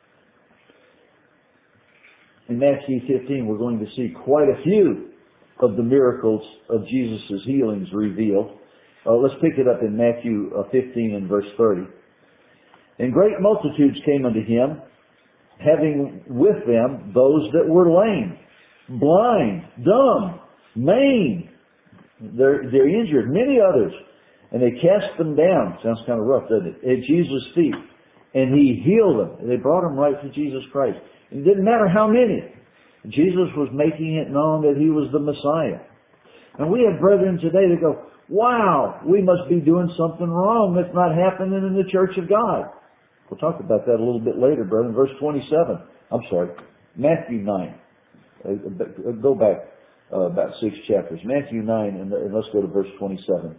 In Matthew 15, we're going to see quite a few of the miracles of Jesus' healings revealed. Let's pick it up in Matthew 15 and verse 30. And great multitudes came unto him, having with them those that were lame, blind, dumb, maimed. They're injured, many others. And they cast them down. Sounds kind of rough, doesn't it? At Jesus' feet. And he healed them. And they brought them right to Jesus Christ. It didn't matter how many. Jesus was making it known that he was the Messiah. And we have brethren today that go, wow, we must be doing something wrong that's not happening in the church of God. We'll talk about that a little bit later, brethren. Verse 27. I'm sorry. Matthew 9. Go back about 6 chapters. Matthew 9, and let's go to verse 27.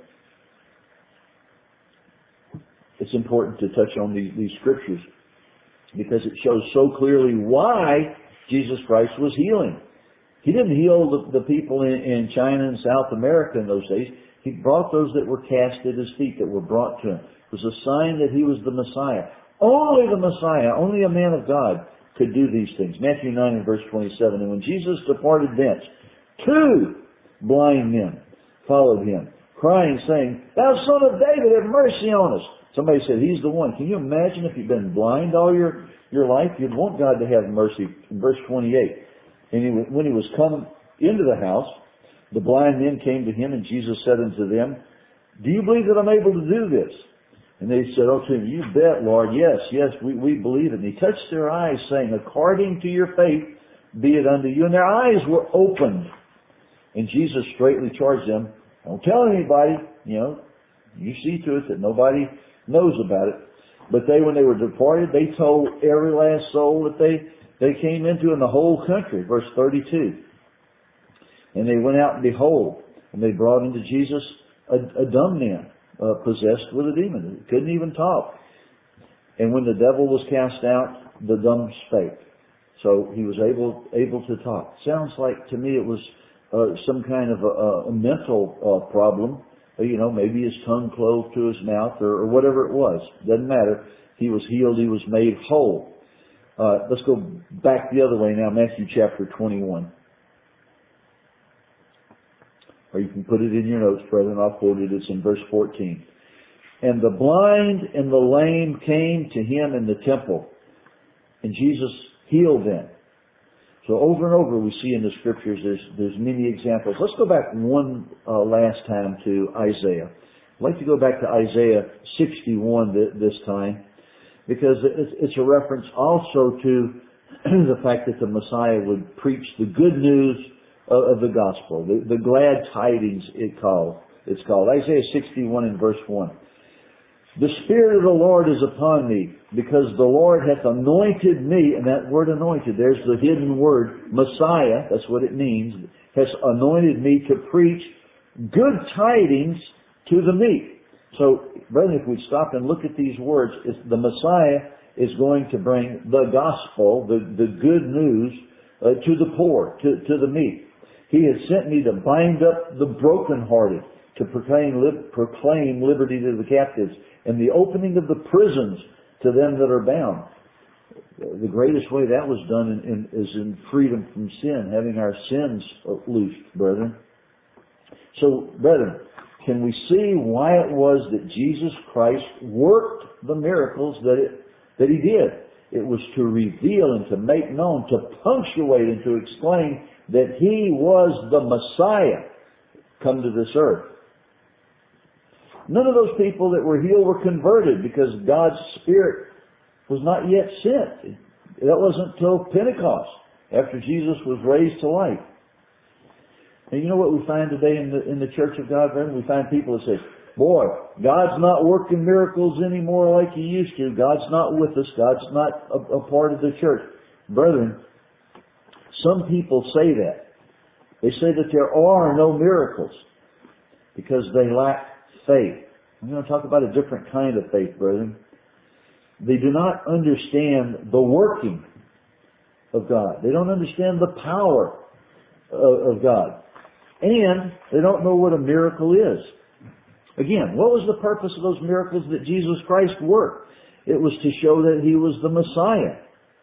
It's important to touch on these scriptures because it shows so clearly why Jesus Christ was healing. He didn't heal the people in China and South America in those days. He brought those that were cast at his feet, that were brought to him. It was a sign that he was the Messiah. Only the Messiah, only a man of God could do these things. Matthew 9 and verse 27. And when Jesus departed thence, 2 blind men followed him, crying, saying, Thou son of David, have mercy on us. Somebody said, he's the one. Can you imagine if you've been blind all your life? You'd want God to have mercy. In verse 28. And when he was come into the house, the blind men came to him, and Jesus said unto them, Do you believe that I'm able to do this? And they said unto him, You bet, Lord. Yes, we believe it. And he touched their eyes, saying, According to your faith be it unto you. And their eyes were opened. And Jesus straightly charged them, Don't tell anybody, you see to it that nobody knows about it. But they, when they were departed, they told every last soul that they came into in the whole country. Verse 32. And they went out and behold, and they brought into Jesus a dumb man, possessed with a demon. He couldn't even talk. And when the devil was cast out, the dumb spake. So he was able to talk. Sounds like to me it was some kind of a mental problem. Maybe his tongue clove to his mouth or whatever it was. Doesn't matter. He was healed. He was made whole. Let's go back the other way now. Matthew chapter 21. Or you can put it in your notes, brethren. I'll quote it. It's in verse 14. And the blind and the lame came to him in the temple, and Jesus healed them. So over and over we see in the scriptures there's many examples. Let's go back one last time to Isaiah. I'd like to go back to Isaiah 61 this time, because it's a reference also to the fact that the Messiah would preach the good news of the gospel, the glad tidings it's called. Isaiah 61 and verse 1. The Spirit of the Lord is upon me, because the Lord hath anointed me, and that word anointed, there's the hidden word, Messiah, that's what it means, has anointed me to preach good tidings to the meek. So, brethren, if we stop and look at these words, the Messiah is going to bring the gospel, the good news, to the poor, to the meek. He has sent me to bind up the brokenhearted, to proclaim liberty to the captives, and the opening of the prisons to them that are bound. The greatest way that was done is in freedom from sin, having our sins loosed, brethren. So, brethren, can we see why it was that Jesus Christ worked the miracles that He did? It was to reveal and to make known, to punctuate and to explain that He was the Messiah come to this earth. None of those people that were healed were converted because God's Spirit was not yet sent. That wasn't till Pentecost, after Jesus was raised to life. And you know what we find today in the Church of God, brethren? We find people that say, boy, God's not working miracles anymore like He used to. God's not with us. God's not a part of the church. Brethren, some people say that. They say that there are no miracles because they lack faith. I'm going to talk about a different kind of faith, brethren. They do not understand the working of God. They don't understand the power of God. And they don't know what a miracle is. Again, what was the purpose of those miracles that Jesus Christ worked? It was to show that He was the Messiah.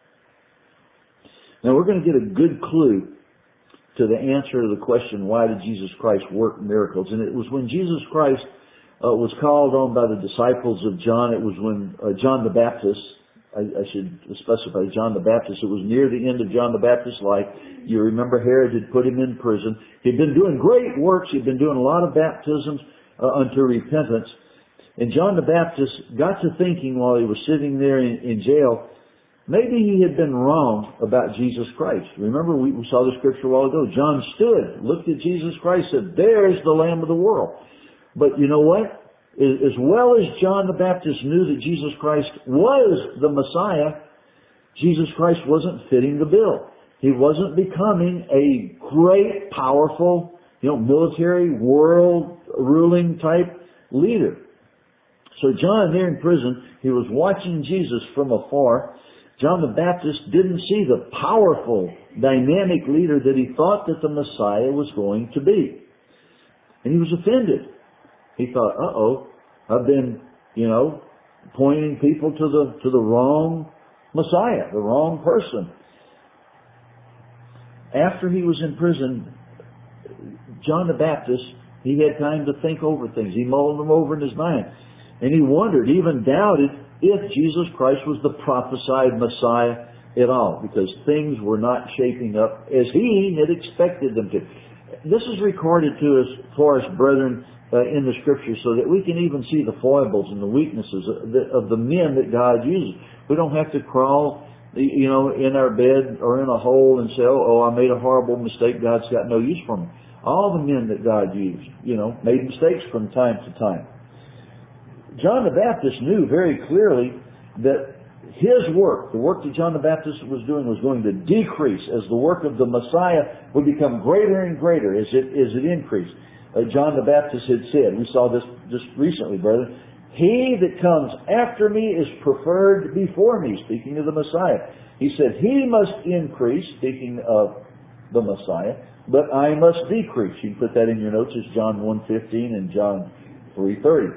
Now we're going to get a good clue to the answer to the question, why did Jesus Christ work miracles? And it was when Jesus Christ was called on by the disciples of John. It was when John the Baptist, I should specify John the Baptist, it was near the end of John the Baptist's life. You remember Herod had put him in prison. He'd been doing great works. He'd been doing a lot of baptisms unto repentance. And John the Baptist got to thinking while he was sitting there in jail, maybe he had been wrong about Jesus Christ. Remember, we saw the scripture a while ago. John stood, looked at Jesus Christ, said, "There's the Lamb of the world." But you know what? As well as John the Baptist knew that Jesus Christ was the Messiah, Jesus Christ wasn't fitting the bill. He wasn't becoming a great, powerful, military, world-ruling type leader. So John, there in prison, he was watching Jesus from afar. John the Baptist didn't see the powerful, dynamic leader that he thought that the Messiah was going to be. And he was offended. He thought, I've been, pointing people to the wrong Messiah, the wrong person. After he was in prison, John the Baptist, he had time to think over things. He mulled them over in his mind. And he wondered, even doubted, if Jesus Christ was the prophesied Messiah at all, because things were not shaping up as he had expected them to. This is recorded to us, for us, brethren, in the Scripture, so that we can even see the foibles and the weaknesses of the men that God uses. We don't have to crawl, in our bed or in a hole and say, I made a horrible mistake, God's got no use for me. All the men that God used, made mistakes from time to time. John the Baptist knew very clearly that his work, the work that John the Baptist was doing, was going to decrease as the work of the Messiah would become greater and greater as it increased. John the Baptist had said, we saw this just recently, brother, "He that comes after me is preferred before me," speaking of the Messiah. He said, "He must increase," speaking of the Messiah, "but I must decrease." You can put that in your notes as John 1:15 and John 3:30.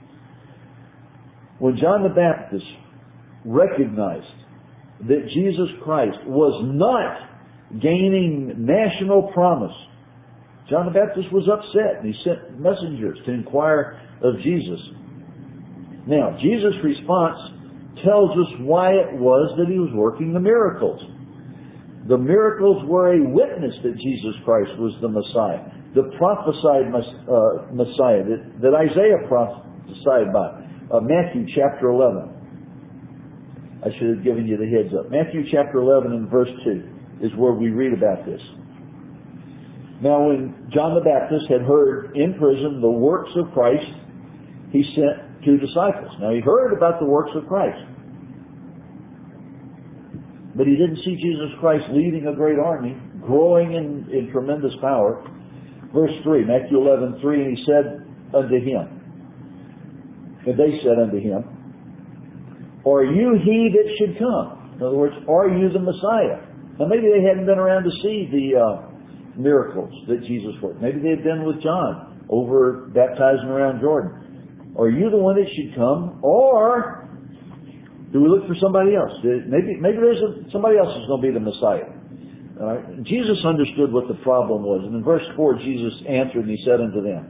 When John the Baptist recognized that Jesus Christ was not gaining national promise, John the Baptist was upset, and he sent messengers to inquire of Jesus. Now, Jesus' response tells us why it was that he was working the miracles. The miracles were a witness that Jesus Christ was the Messiah, the prophesied Messiah that Isaiah prophesied by. Matthew chapter 11. I should have given you the heads up. Matthew chapter 11 and verse 2 is where we read about this. Now, when John the Baptist had heard in prison the works of Christ, he sent 2 disciples. Now, he heard about the works of Christ, but he didn't see Jesus Christ leading a great army, growing in tremendous power. Verse 3, Matthew 11:3, and he said unto him, and they said unto him, "Are you he that should come?" In other words, are you the Messiah? Now, maybe they hadn't been around to see the miracles that Jesus worked. Maybe they had been with John over baptizing around Jordan. Are you the one that should come, or do we look for somebody else? Maybe there's somebody else who's going to be the Messiah. All right? Jesus understood what the problem was, and in verse 4, Jesus answered and he said unto them,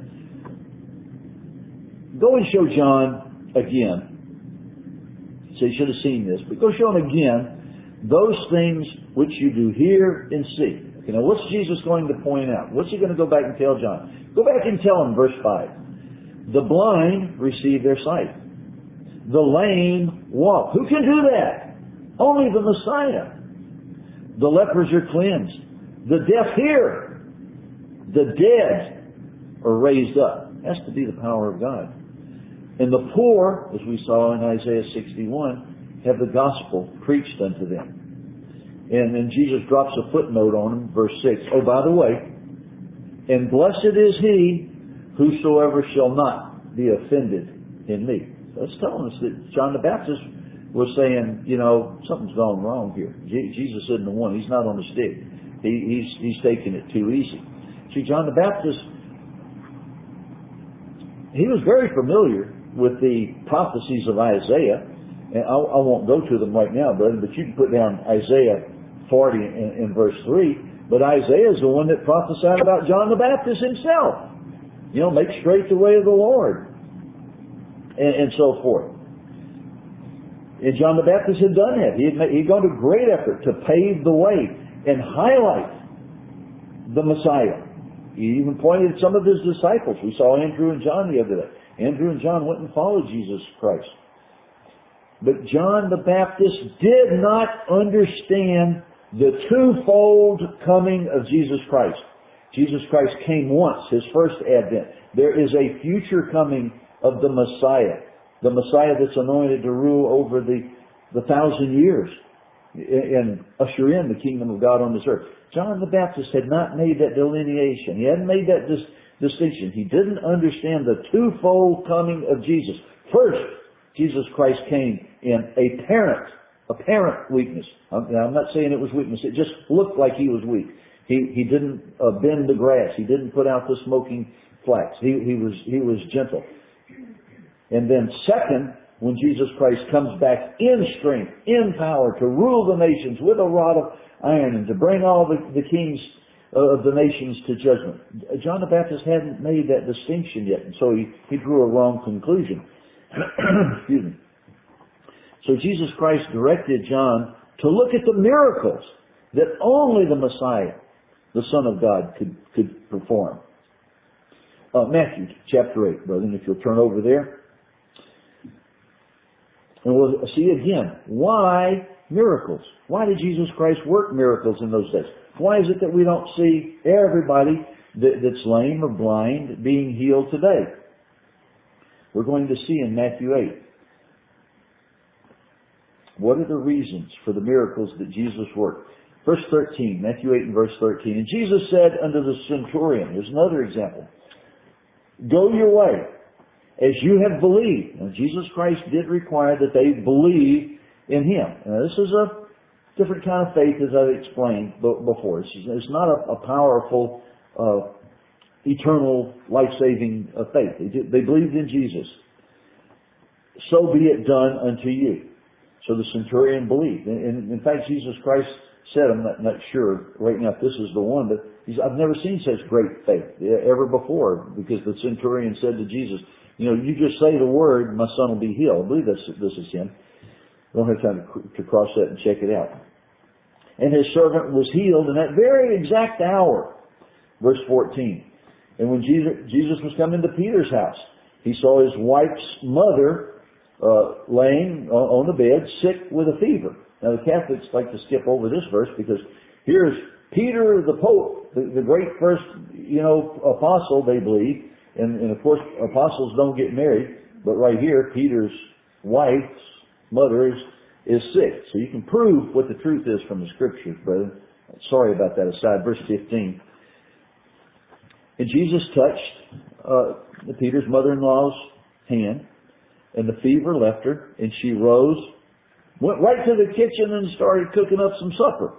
"Go and show John again." So you should have seen this, but go show him again those things which you do hear and see. Okay, now what's Jesus going to point out? What's he going to go back and tell John? Go back and tell him, verse 5. The blind receive their sight. The lame walk. Who can do that? Only the Messiah. The lepers are cleansed. The deaf hear. The dead are raised up. Has to be the power of God. And the poor, as we saw in Isaiah 61, have the gospel preached unto them. And then Jesus drops a footnote on them, verse 6. Oh, by the way, and blessed is he whosoever shall not be offended in me. So it's telling us that John the Baptist was saying, something's gone wrong here. Jesus isn't the one. He's not on the stick. He's taking it too easy. See, John the Baptist, he was very familiar with the prophecies of Isaiah. And I won't go to them right now, brother, but you can put down Isaiah 40 in verse 3. But Isaiah is the one that prophesied about John the Baptist himself. Make straight the way of the Lord. And so forth. And John the Baptist had done that. He'd gone to great effort to pave the way and highlight the Messiah. He even pointed at some of his disciples. We saw Andrew and John the other day. Andrew and John went and followed Jesus Christ. But John the Baptist did not understand the twofold coming of Jesus Christ. Jesus Christ came once, his first advent. There is a future coming of the Messiah. The Messiah that's anointed to rule over the 1,000 years and usher in the kingdom of God on this earth. John the Baptist had not made that delineation. He hadn't made that distinction. He didn't understand the twofold coming of Jesus. First, Jesus Christ came in apparent weakness. I'm not saying it was weakness. It just looked like he was weak. He didn't bend the grass. He didn't put out the smoking flax. He was gentle. And then second, when Jesus Christ comes back in strength, in power, to rule the nations with a rod of iron and to bring all the kings of the nations to judgment. John the Baptist hadn't made that distinction yet, and so he drew a wrong conclusion. Excuse me. So Jesus Christ directed John to look at the miracles that only the Messiah, the Son of God, could perform. Matthew chapter 8, brother, and if you'll turn over there. And we'll see again, why miracles? Why did Jesus Christ work miracles in those days? Why is it that we don't see everybody that's lame or blind being healed today? We're going to see in Matthew 8. What are the reasons for the miracles that Jesus worked? Verse 13, Matthew 8 and verse 13. And Jesus said unto the centurion, here's another example, go your way, as you have believed. Now, Jesus Christ did require that they believe in Him. Now, this is a different kind of faith, as I've explained before. It's not a powerful, eternal, life-saving faith. They believed in Jesus. So be it done unto you. So the centurion believed. And in fact, Jesus Christ said, I'm not sure right now if this is the one, but I've never seen such great faith ever before, because the centurion said to Jesus, you just say the word, my son will be healed. I believe this is him. I don't have time to cross that and check it out. And his servant was healed in that very exact hour. Verse 14. And when Jesus was coming to Peter's house, he saw his wife's mother laying on the bed, sick with a fever. Now the Catholics like to skip over this verse because here's Peter the Pope, the great first, apostle, they believe. And of course, apostles don't get married. But right here, Peter's wife's mother is sick. So you can prove what the truth is from the Scriptures, brother. Sorry about that aside. Verse 15. And Jesus touched Peter's mother-in-law's hand, and the fever left her, and she rose, went right to the kitchen and started cooking up some supper.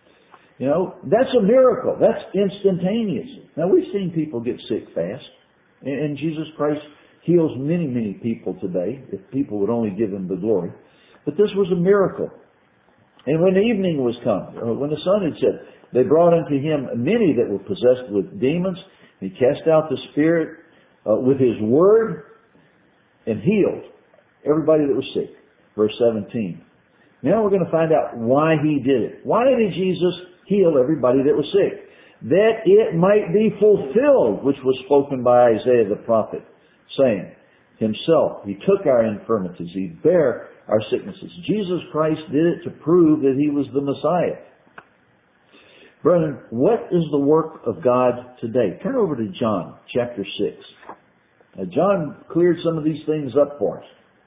That's a miracle. That's instantaneous. Now, we've seen people get sick fast, and Jesus Christ heals many, many people today, if people would only give Him the glory. But this was a miracle. And when the evening was come, when the sun had set, they brought unto Him many that were possessed with demons. He cast out the spirit with His word and healed everybody that was sick. Verse 17. Now we're going to find out why He did it. Why did Jesus heal everybody that was sick? That it might be fulfilled, which was spoken by Isaiah the prophet, saying, Himself, He took our infirmities, He bare our sicknesses. Jesus Christ did it to prove that He was the Messiah. Brethren, what is the work of God today? Turn over to John chapter 6. Now, John cleared some of these things up for us.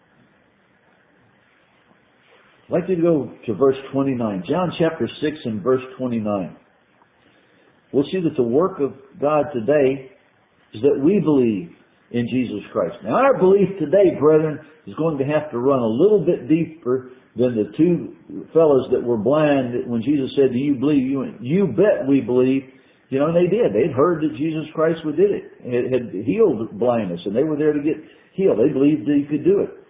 I'd like you to go to verse 29. John chapter 6 and verse 29. We'll see that the work of God today is that we believe in Jesus Christ. Now, our belief today, brethren, is going to have to run a little bit deeper than the two fellows that were blind when Jesus said, do you believe? You bet we believe. You know, and they did. They'd heard that Jesus Christ did it. It had healed blindness, and they were there to get healed. They believed that He could do it.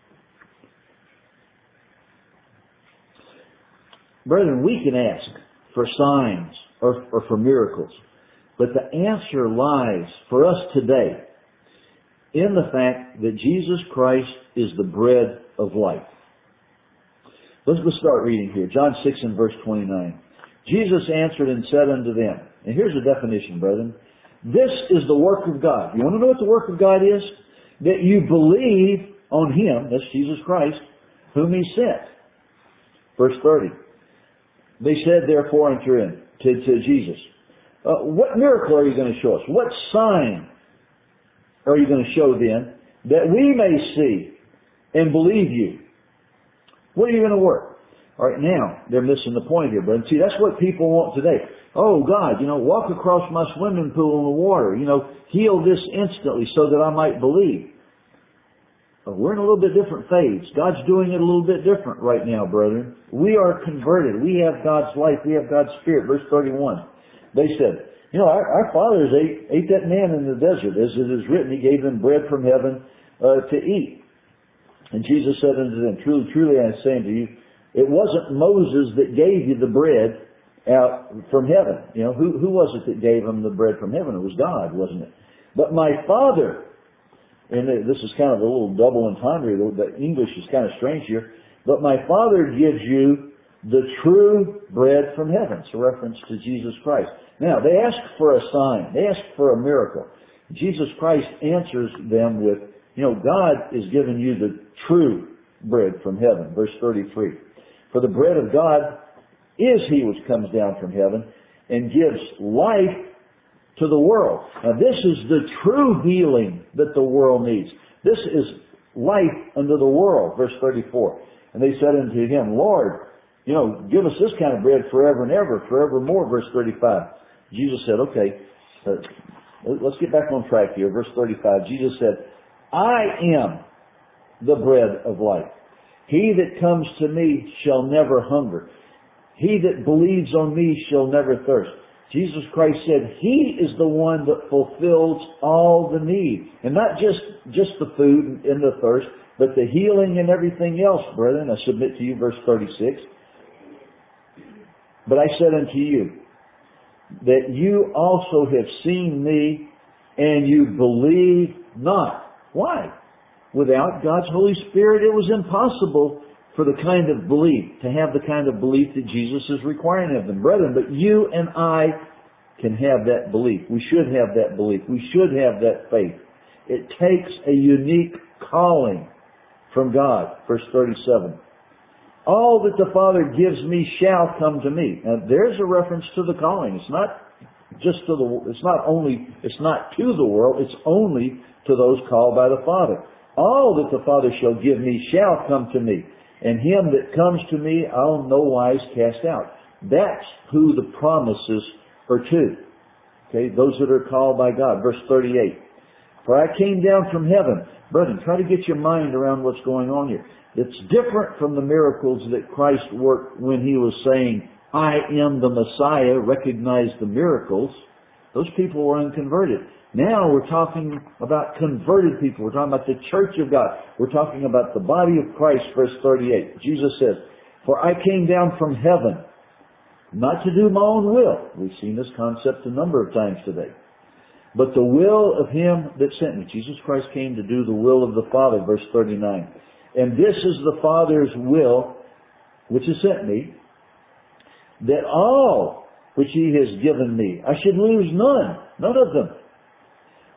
Brethren, we can ask for signs or for miracles, but the answer lies for us today in the fact that Jesus Christ is the bread of life. Let's start reading here. John 6 and verse 29. Jesus answered and said unto them, and here's the definition, brethren. This is the work of God. You want to know what the work of God is? That you believe on Him, that's Jesus Christ, whom He sent. Verse 30. They said therefore unto Him, to Jesus, what miracle are you going to show us? What sign are you going to show then that we may see and believe you? What are you going to work? All right, now they're missing the point here, brother. See, that's what people want today. Oh God, walk across my swimming pool in the water. Heal this instantly so that I might believe. But we're in a little bit different phase. God's doing it a little bit different right now, brethren. We are converted. We have God's life. We have God's Spirit. Verse 31. They said, our fathers ate that man in the desert. As it is written, He gave them bread from heaven to eat. And Jesus said unto them, truly, truly, I say unto you, it wasn't Moses that gave you the bread out from heaven. Who was it that gave them the bread from heaven? It was God, wasn't it? But my Father, and this is kind of a little double entendre, the English is kind of strange here, but my Father gives you the true bread from heaven. It's a reference to Jesus Christ. Now, they ask for a sign. They ask for a miracle. Jesus Christ answers them with, God is giving you the true bread from heaven. Verse 33. For the bread of God is He which comes down from heaven and gives life to the world. Now this is the true healing that the world needs. This is life unto the world. Verse 34. And they said unto Him, Lord, give us this kind of bread forever and ever, forevermore. Verse 35. Jesus said, okay, let's get back on track here. Verse 35. Jesus said, I am the bread of life. He that comes to me shall never hunger. He that believes on me shall never thirst. Jesus Christ said He is the one that fulfills all the need. And not just the food and the thirst, but the healing and everything else, brethren. I submit to you, verse 36. But I said unto you, that you also have seen me, and you believe not. Why? Without God's Holy Spirit, it was impossible for the kind of belief, to have the kind of belief that Jesus is requiring of them. Brethren, but you and I can have that belief. We should have that belief. We should have that faith. It takes a unique calling from God. Verse 37. All that the Father gives me shall come to me. Now there's a reference to the calling. It's not just to it's not to the world, it's only to those called by the Father. All that the Father shall give me shall come to me, and him that comes to me I'll no wise cast out. That's who the promises are to. Okay, those that are called by God. Verse 38. For I came down from heaven. Brethren, try to get your mind around what's going on here. It's different from the miracles that Christ worked when He was saying, I am the Messiah, recognize the miracles. Those people were unconverted. Now we're talking about converted people. We're talking about the church of God. We're talking about the body of Christ, verse 38. Jesus says, For I came down from heaven, not to do my own will. We've seen this concept a number of times today. But the will of Him that sent me. Jesus Christ came to do the will of the Father, verse 39. And this is the Father's will, which has sent me, that all which He has given me, I should lose none of them,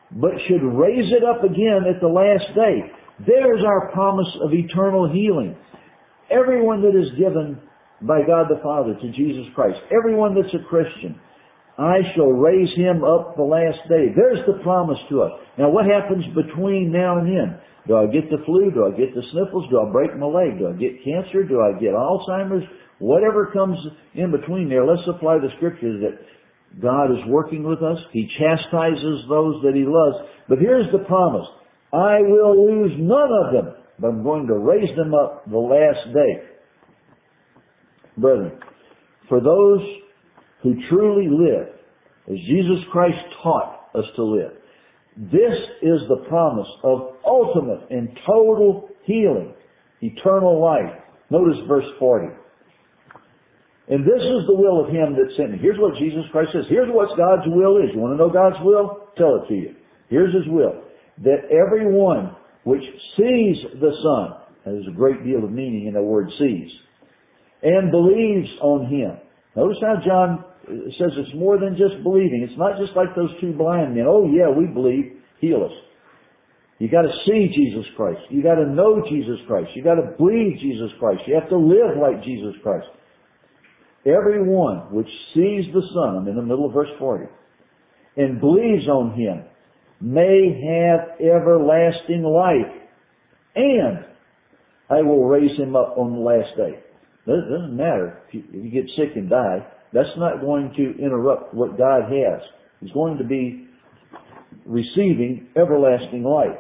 but should raise it up again at the last day. There's our promise of eternal healing. Everyone that is given by God the Father to Jesus Christ, everyone that's a Christian, I shall raise him up the last day. There's the promise to us. Now what happens between now and then? Do I get the flu? Do I get the sniffles? Do I break my leg? Do I get cancer? Do I get Alzheimer's? Whatever comes in between there, let's apply the scriptures that God is working with us. He chastises those that He loves. But here's the promise. I will lose none of them, but I'm going to raise them up the last day. Brethren, for those who truly live as Jesus Christ taught us to live, this is the promise of ultimate and total healing, eternal life. Notice verse 40. And this is the will of Him that sent me. Here's what Jesus Christ says. Here's what God's will is. You want to know God's will? Tell it to you. Here's His will. That everyone which sees the Son, there's a great deal of meaning in the word sees, and believes on Him. Notice how John says it's more than just believing. It's not just like those two blind men. Oh yeah, we believe. Heal us. You got to see Jesus Christ. You got to know Jesus Christ. You got to believe Jesus Christ. You have to live like Jesus Christ. Everyone which sees the Son, I'm in the middle of verse 40, and believes on Him may have everlasting life, and I will raise him up on the last day. It doesn't matter if you get sick and die. That's not going to interrupt what God has. He's going to be receiving everlasting life.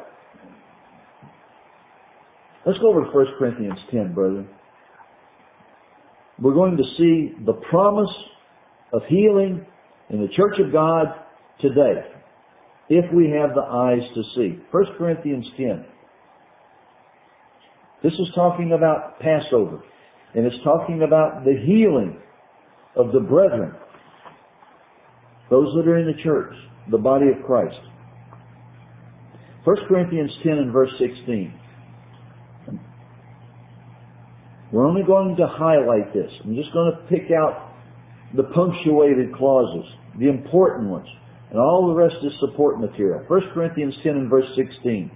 Let's go over to 1 Corinthians 10, brethren. We're going to see the promise of healing in the Church of God today, if we have the eyes to see. 1 Corinthians 10. This is talking about Passover, and it's talking about the healing of the brethren, those that are in the church, the body of Christ. 1 Corinthians 10 and verse 16. We're only going to highlight this. I'm just going to pick out the punctuated clauses, the important ones, and all the rest is support material. 1 Corinthians 10 and verse 16.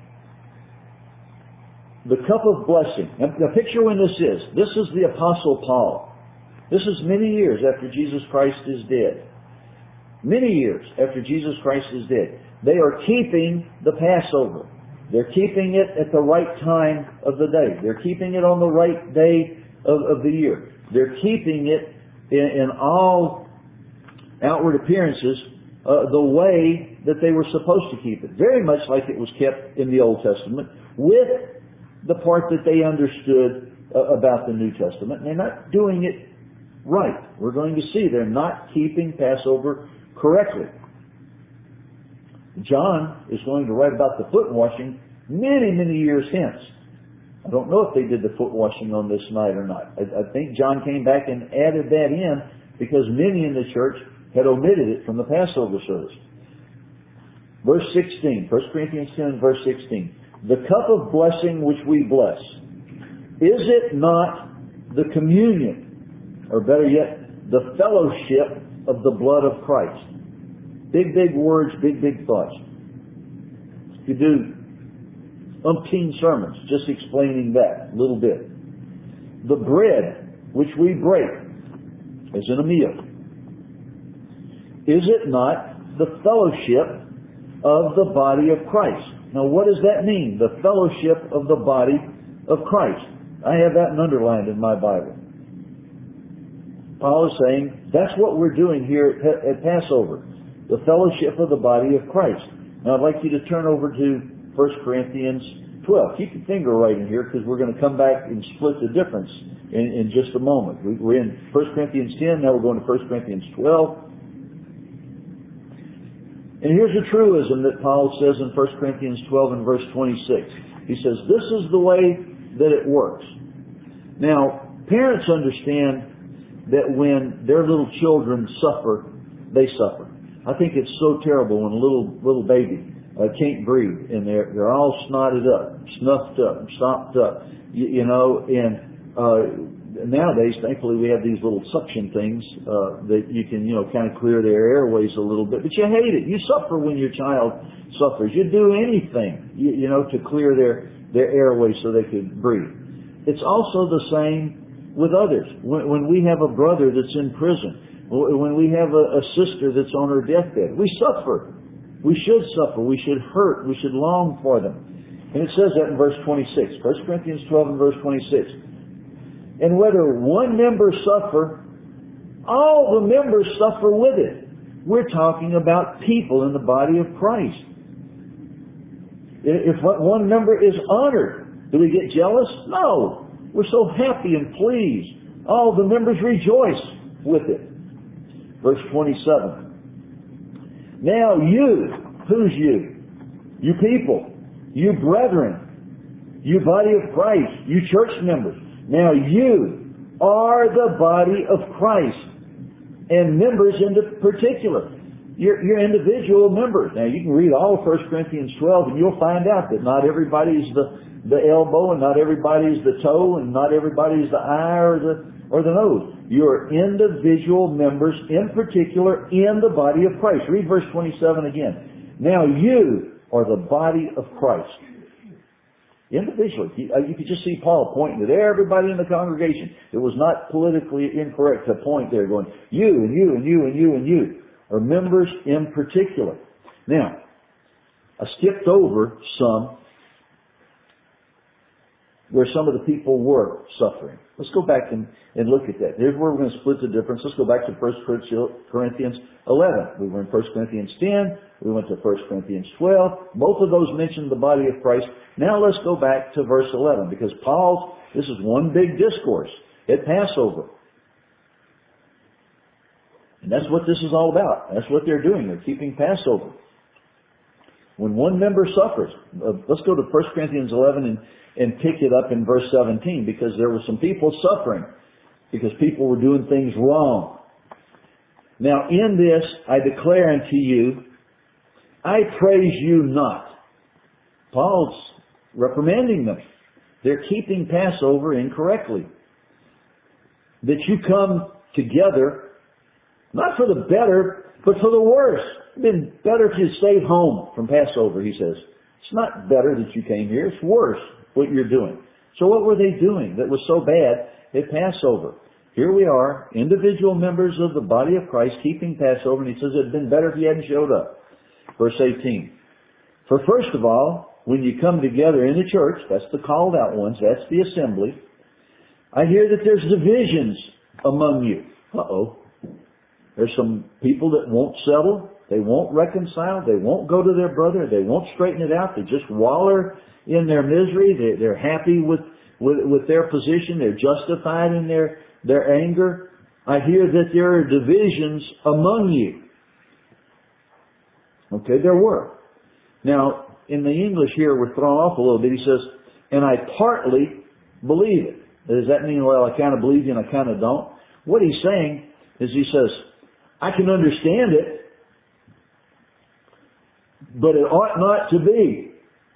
The cup of blessing. Now picture when this is. This is the Apostle Paul. This is many years after Jesus Christ is dead. Many years after Jesus Christ is dead. They are keeping the Passover. They're keeping it at the right time of the day. They're keeping it on the right day of the year. They're keeping it in all outward appearances the way that they were supposed to keep it. Very much like it was kept in the Old Testament, with the part that they understood about the New Testament. And they're not doing it right. We're going to see they're not keeping Passover correctly. John is going to write about the foot washing many, many years hence. I don't know if they did the foot washing on this night or not. I think John came back and added that in because many in the church had omitted it from the Passover service. Verse 16, 1 Corinthians 10, verse 16. The cup of blessing which we bless, is it not the communion, or better yet, the fellowship of the blood of Christ? Big, big words, big, big thoughts. You do umpteen sermons just explaining that a little bit. The bread which we break, as in a meal, is it not the fellowship of the body of Christ? Now what does that mean? The fellowship of the body of Christ. I have that underlined in my Bible. Paul is saying that's what we're doing here at Passover. The fellowship of the body of Christ. Now I'd like you to turn over to 1 Corinthians 12. Keep your finger right in here because we're going to come back and split the difference in just a moment. We're in 1 Corinthians 10, now we're going to 1 Corinthians 12. And here's a truism that Paul says in 1 Corinthians 12 and verse 26. He says, this is the way that it works. Now, parents understand that when their little children suffer, they suffer. I think it's so terrible when a little baby can't breathe and they're all snotted up, snuffed up, stopped up, and nowadays, thankfully, we have these little suction things that you can, kind of clear their airways a little bit. But you hate it. You suffer when your child suffers. You do anything, to clear their airways so they can breathe. It's also the same with others. When we have a brother that's in prison, when we have a sister that's on her deathbed, we suffer. We should suffer. We should hurt. We should long for them. And it says that in verse 26. 1 Corinthians 12 and verse 26. And whether one member suffer, all the members suffer with it. We're talking about people in the body of Christ. If one member is honored, do we get jealous? No. We're so happy and pleased. All the members rejoice with it. Verse 27. Now you, who's you? You people, you brethren, you body of Christ, you church members. Now you are the body of Christ, and members in particular. You're individual members. Now you can read all of 1 Corinthians 12 and you'll find out that not everybody's the elbow, and not everybody's the toe, and not everybody's the eye or the nose. You're individual members, in particular, in the body of Christ. Read verse 27 again. Now you are the body of Christ. Individually. You could just see Paul pointing at everybody in the congregation. It was not politically incorrect to point there going, you and you and you and you and you are members in particular. Now, I skipped over some where some of the people were suffering. Let's go back and look at that. Here's where we're going to split the difference. Let's go back to 1 Corinthians 11. We were in 1 Corinthians 10. We went to 1 Corinthians 12. Both of those mentioned the body of Christ. Now let's go back to verse 11, because this is one big discourse at Passover. And that's what this is all about. That's what they're doing. They're keeping Passover. When one member suffers, let's go to 1 Corinthians 11 and pick it up in verse 17, because there were some people suffering because people were doing things wrong. Now in this I declare unto you, I praise you not. Paul's reprimanding them. They're keeping Passover incorrectly. That you come together, not for the better, but for the worse. It'd been better if you stayed home from Passover, he says. It's not better that you came here. It's worse what you're doing. So what were they doing that was so bad at Passover? Here we are, individual members of the body of Christ keeping Passover, and he says it'd been better if you hadn't showed up. Verse 18. For first of all, when you come together in the church, that's the called out ones, that's the assembly, I hear that there's divisions among you. There's some people that won't settle. They won't reconcile. They won't go to their brother. They won't straighten it out. They just waller in their misery. They're happy with their position. They're justified in their anger. I hear that there are divisions among you. Okay, there were. Now, in the English here, we're thrown off a little bit. He says, and I partly believe it. Does that mean, well, I kind of believe you and I kind of don't? What he's saying is he says, I can understand it, but it ought not to be.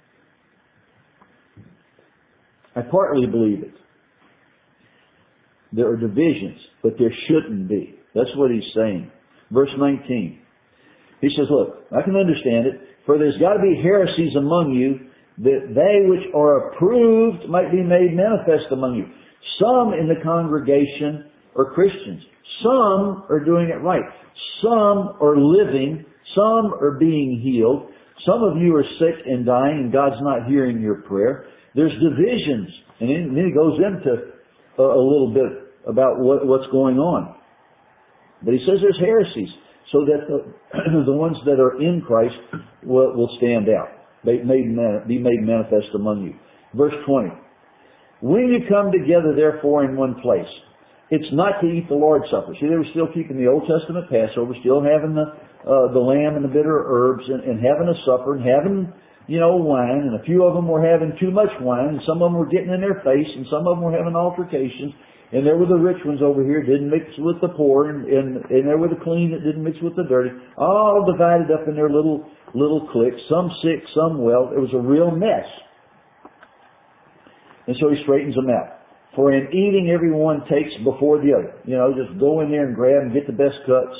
I partly believe it. There are divisions, but there shouldn't be. That's what he's saying. Verse 19. He says, look, I can understand it, for there's got to be heresies among you, that they which are approved might be made manifest among you. Some in the congregation are Christians. Some are doing it right. Some are living. Some are being healed. Some of you are sick and dying, and God's not hearing your prayer. There's divisions. And then he goes into a little bit about what's going on. But he says there's heresies, so that the ones that are in Christ will stand out. Be made manifest among you. Verse 20. When you come together, therefore, in one place, it's not to eat the Lord's Supper. See, they were still keeping the Old Testament Passover, still having the lamb and the bitter herbs, and having a supper, and having, wine, and a few of them were having too much wine, and some of them were getting in their face, and some of them were having altercations, and there were the rich ones over here, didn't mix with the poor, and there were the clean that didn't mix with the dirty, all divided up in their little cliques, some sick, some well. It was a real mess. And so he straightens them out. For in eating everyone takes before the other. Just go in there and grab and get the best cuts,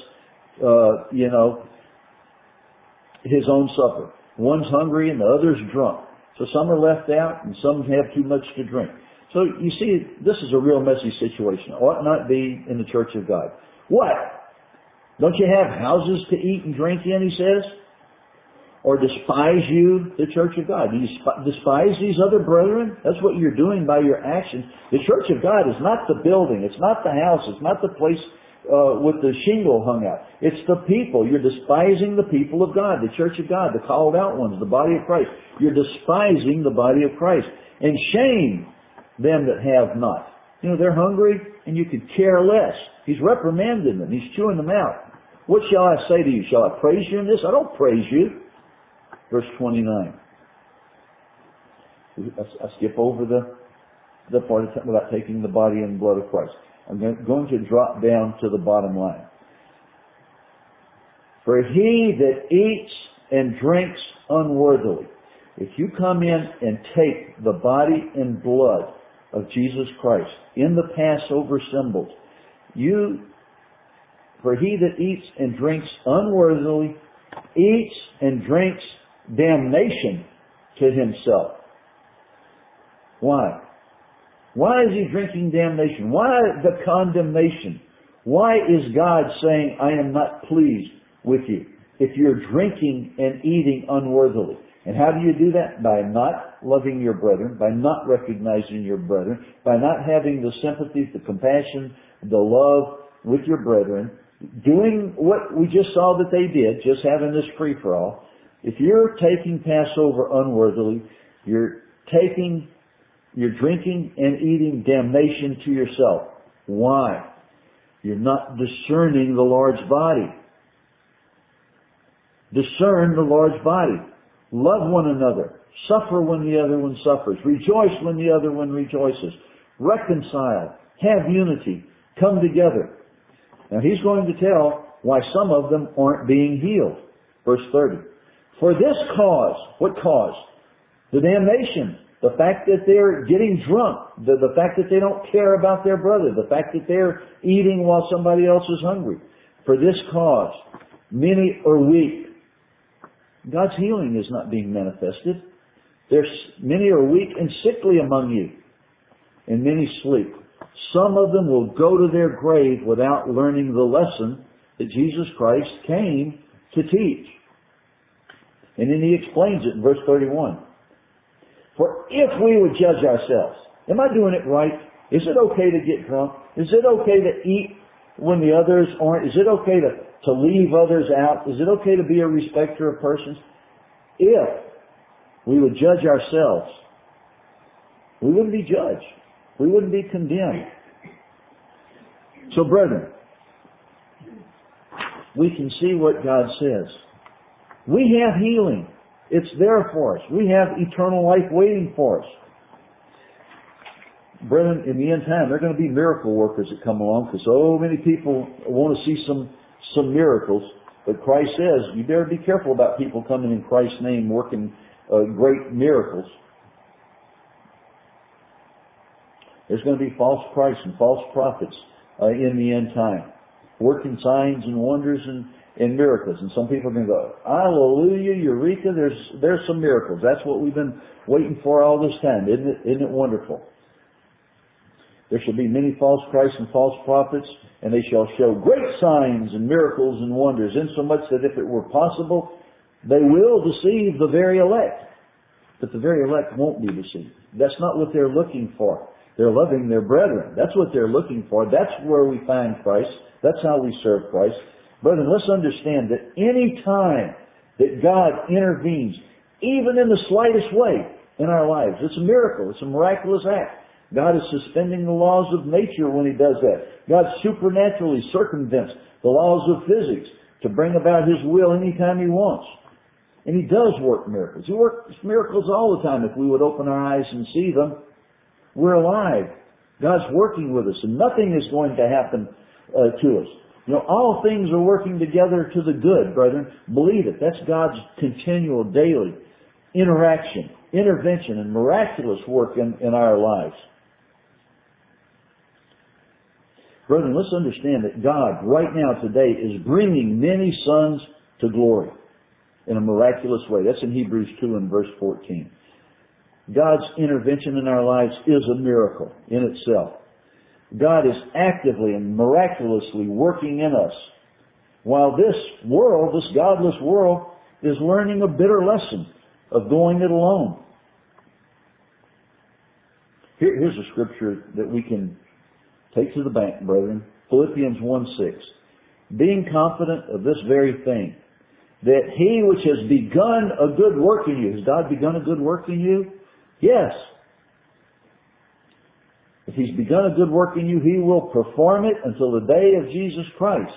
his own supper. One's hungry and the other's drunk. So some are left out and some have too much to drink. So you see, this is a real messy situation. It ought not be in the church of God. What? Don't you have houses to eat and drink in, he says? Or despise you the church of God? Do you despise these other brethren? That's what you're doing by your actions. The church of God is not the building. It's not the house. It's not the place with the shingle hung out. It's the people. You're despising the people of God, the church of God, the called out ones, the body of Christ. You're despising the body of Christ. And shame them that have not. They're hungry and you could care less. He's reprimanding them. He's chewing them out. What shall I say to you? Shall I praise you in this? I don't praise you. Verse 29. I skip over the part about taking the body and blood of Christ. I'm going to drop down to the bottom line. For he that eats and drinks unworthily. If you come in and take the body and blood of Jesus Christ in the Passover symbols, for he that eats and drinks unworthily, eats and drinks damnation to himself. Why? Why is he drinking damnation? Why the condemnation? Why is God saying, I am not pleased with you if you're drinking and eating unworthily? And how do you do that? By not loving your brethren, by not recognizing your brethren, by not having the sympathy, the compassion, the love with your brethren, doing what we just saw that they did, just having this free-for-all. If you're taking Passover unworthily, you're drinking and eating damnation to yourself. Why? You're not discerning the Lord's body. Discern the Lord's body. Love one another. Suffer when the other one suffers. Rejoice when the other one rejoices. Reconcile. Have unity. Come together. Now he's going to tell why some of them aren't being healed. Verse 30. For this cause, what cause? The damnation. The fact that they're getting drunk. The fact that they don't care about their brother. The fact that they're eating while somebody else is hungry. For this cause, many are weak. God's healing is not being manifested. Many are weak and sickly among you, and many sleep. Some of them will go to their grave without learning the lesson that Jesus Christ came to teach. And then he explains it in verse 31. For if we would judge ourselves, am I doing it right? Is it okay to get drunk? Is it okay to eat when the others aren't? Is it okay to leave others out? Is it okay to be a respecter of persons? If we would judge ourselves, we wouldn't be judged. We wouldn't be condemned. So brethren, we can see what God says. We have healing. It's there for us. We have eternal life waiting for us. Brethren, in the end time, there are going to be miracle workers that come along because so many people want to see some miracles. But Christ says, you better be careful about people coming in Christ's name working great miracles. There's going to be false Christs and false prophets in the end time, working signs and wonders and miracles. And some people are going to go, hallelujah, eureka, there's some miracles. That's what we've been waiting for all this time. Isn't it wonderful? There shall be many false Christs and false prophets, and they shall show great signs and miracles and wonders, insomuch that if it were possible, they will deceive the very elect. But the very elect won't be deceived. That's not what they're looking for. They're loving their brethren. That's what they're looking for. That's where we find Christ. That's how we serve Christ. Brethren, let's understand that any time that God intervenes, even in the slightest way in our lives, it's a miracle. It's a miraculous act. God is suspending the laws of nature when He does that. God supernaturally circumvents the laws of physics to bring about His will anytime He wants. And He does work miracles. He works miracles all the time if we would open our eyes and see them. We're alive. God's working with us, and nothing is going to happen to us. All things are working together to the good, brethren. Believe it. That's God's continual, daily interaction, intervention, and miraculous work in our lives. Brethren, let's understand that God right now today is bringing many sons to glory in a miraculous way. That's in Hebrews 2 and verse 14. God's intervention in our lives is a miracle in itself. God is actively and miraculously working in us, while this world, this godless world, is learning a bitter lesson of going it alone. Here's a scripture that we can take to the bank, brethren. Philippians 1:6. Being confident of this very thing, that He which has begun a good work in you. Has God begun a good work in you? Yes. If He's begun a good work in you, He will perform it until the day of Jesus Christ.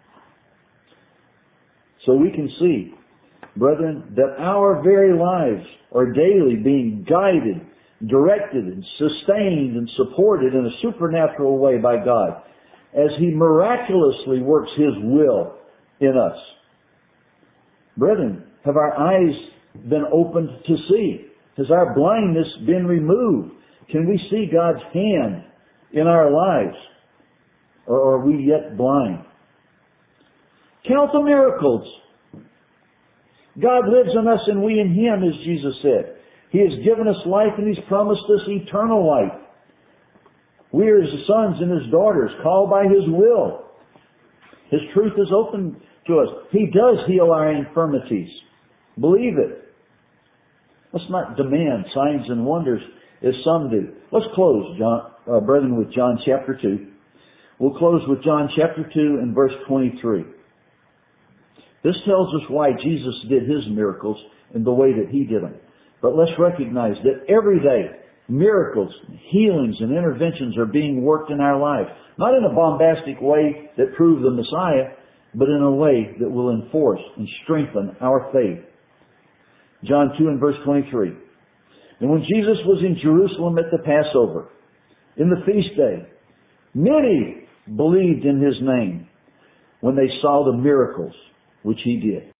So we can see, brethren, that our very lives are daily being guided, directed, and sustained and supported in a supernatural way by God as He miraculously works His will in us. Brethren, have our eyes been opened to see? Has our blindness been removed? Can we see God's hand in our lives? Or are we yet blind? Count the miracles. God lives in us and we in Him, as Jesus said. He has given us life and He's promised us eternal life. We are His sons and His daughters, called by His will. His truth is open to us. He does heal our infirmities. Believe it. Let's not demand signs and wonders as some do. Let's close, brethren, with John chapter 2. We'll close with John chapter 2 and verse 23. This tells us why Jesus did His miracles in the way that He did them. But let's recognize that every day, miracles, healings, and interventions are being worked in our lives. Not in a bombastic way that prove the Messiah, but in a way that will enforce and strengthen our faith. John 2 and verse 23. And when Jesus was in Jerusalem at the Passover, in the feast day, many believed in His name when they saw the miracles which He did.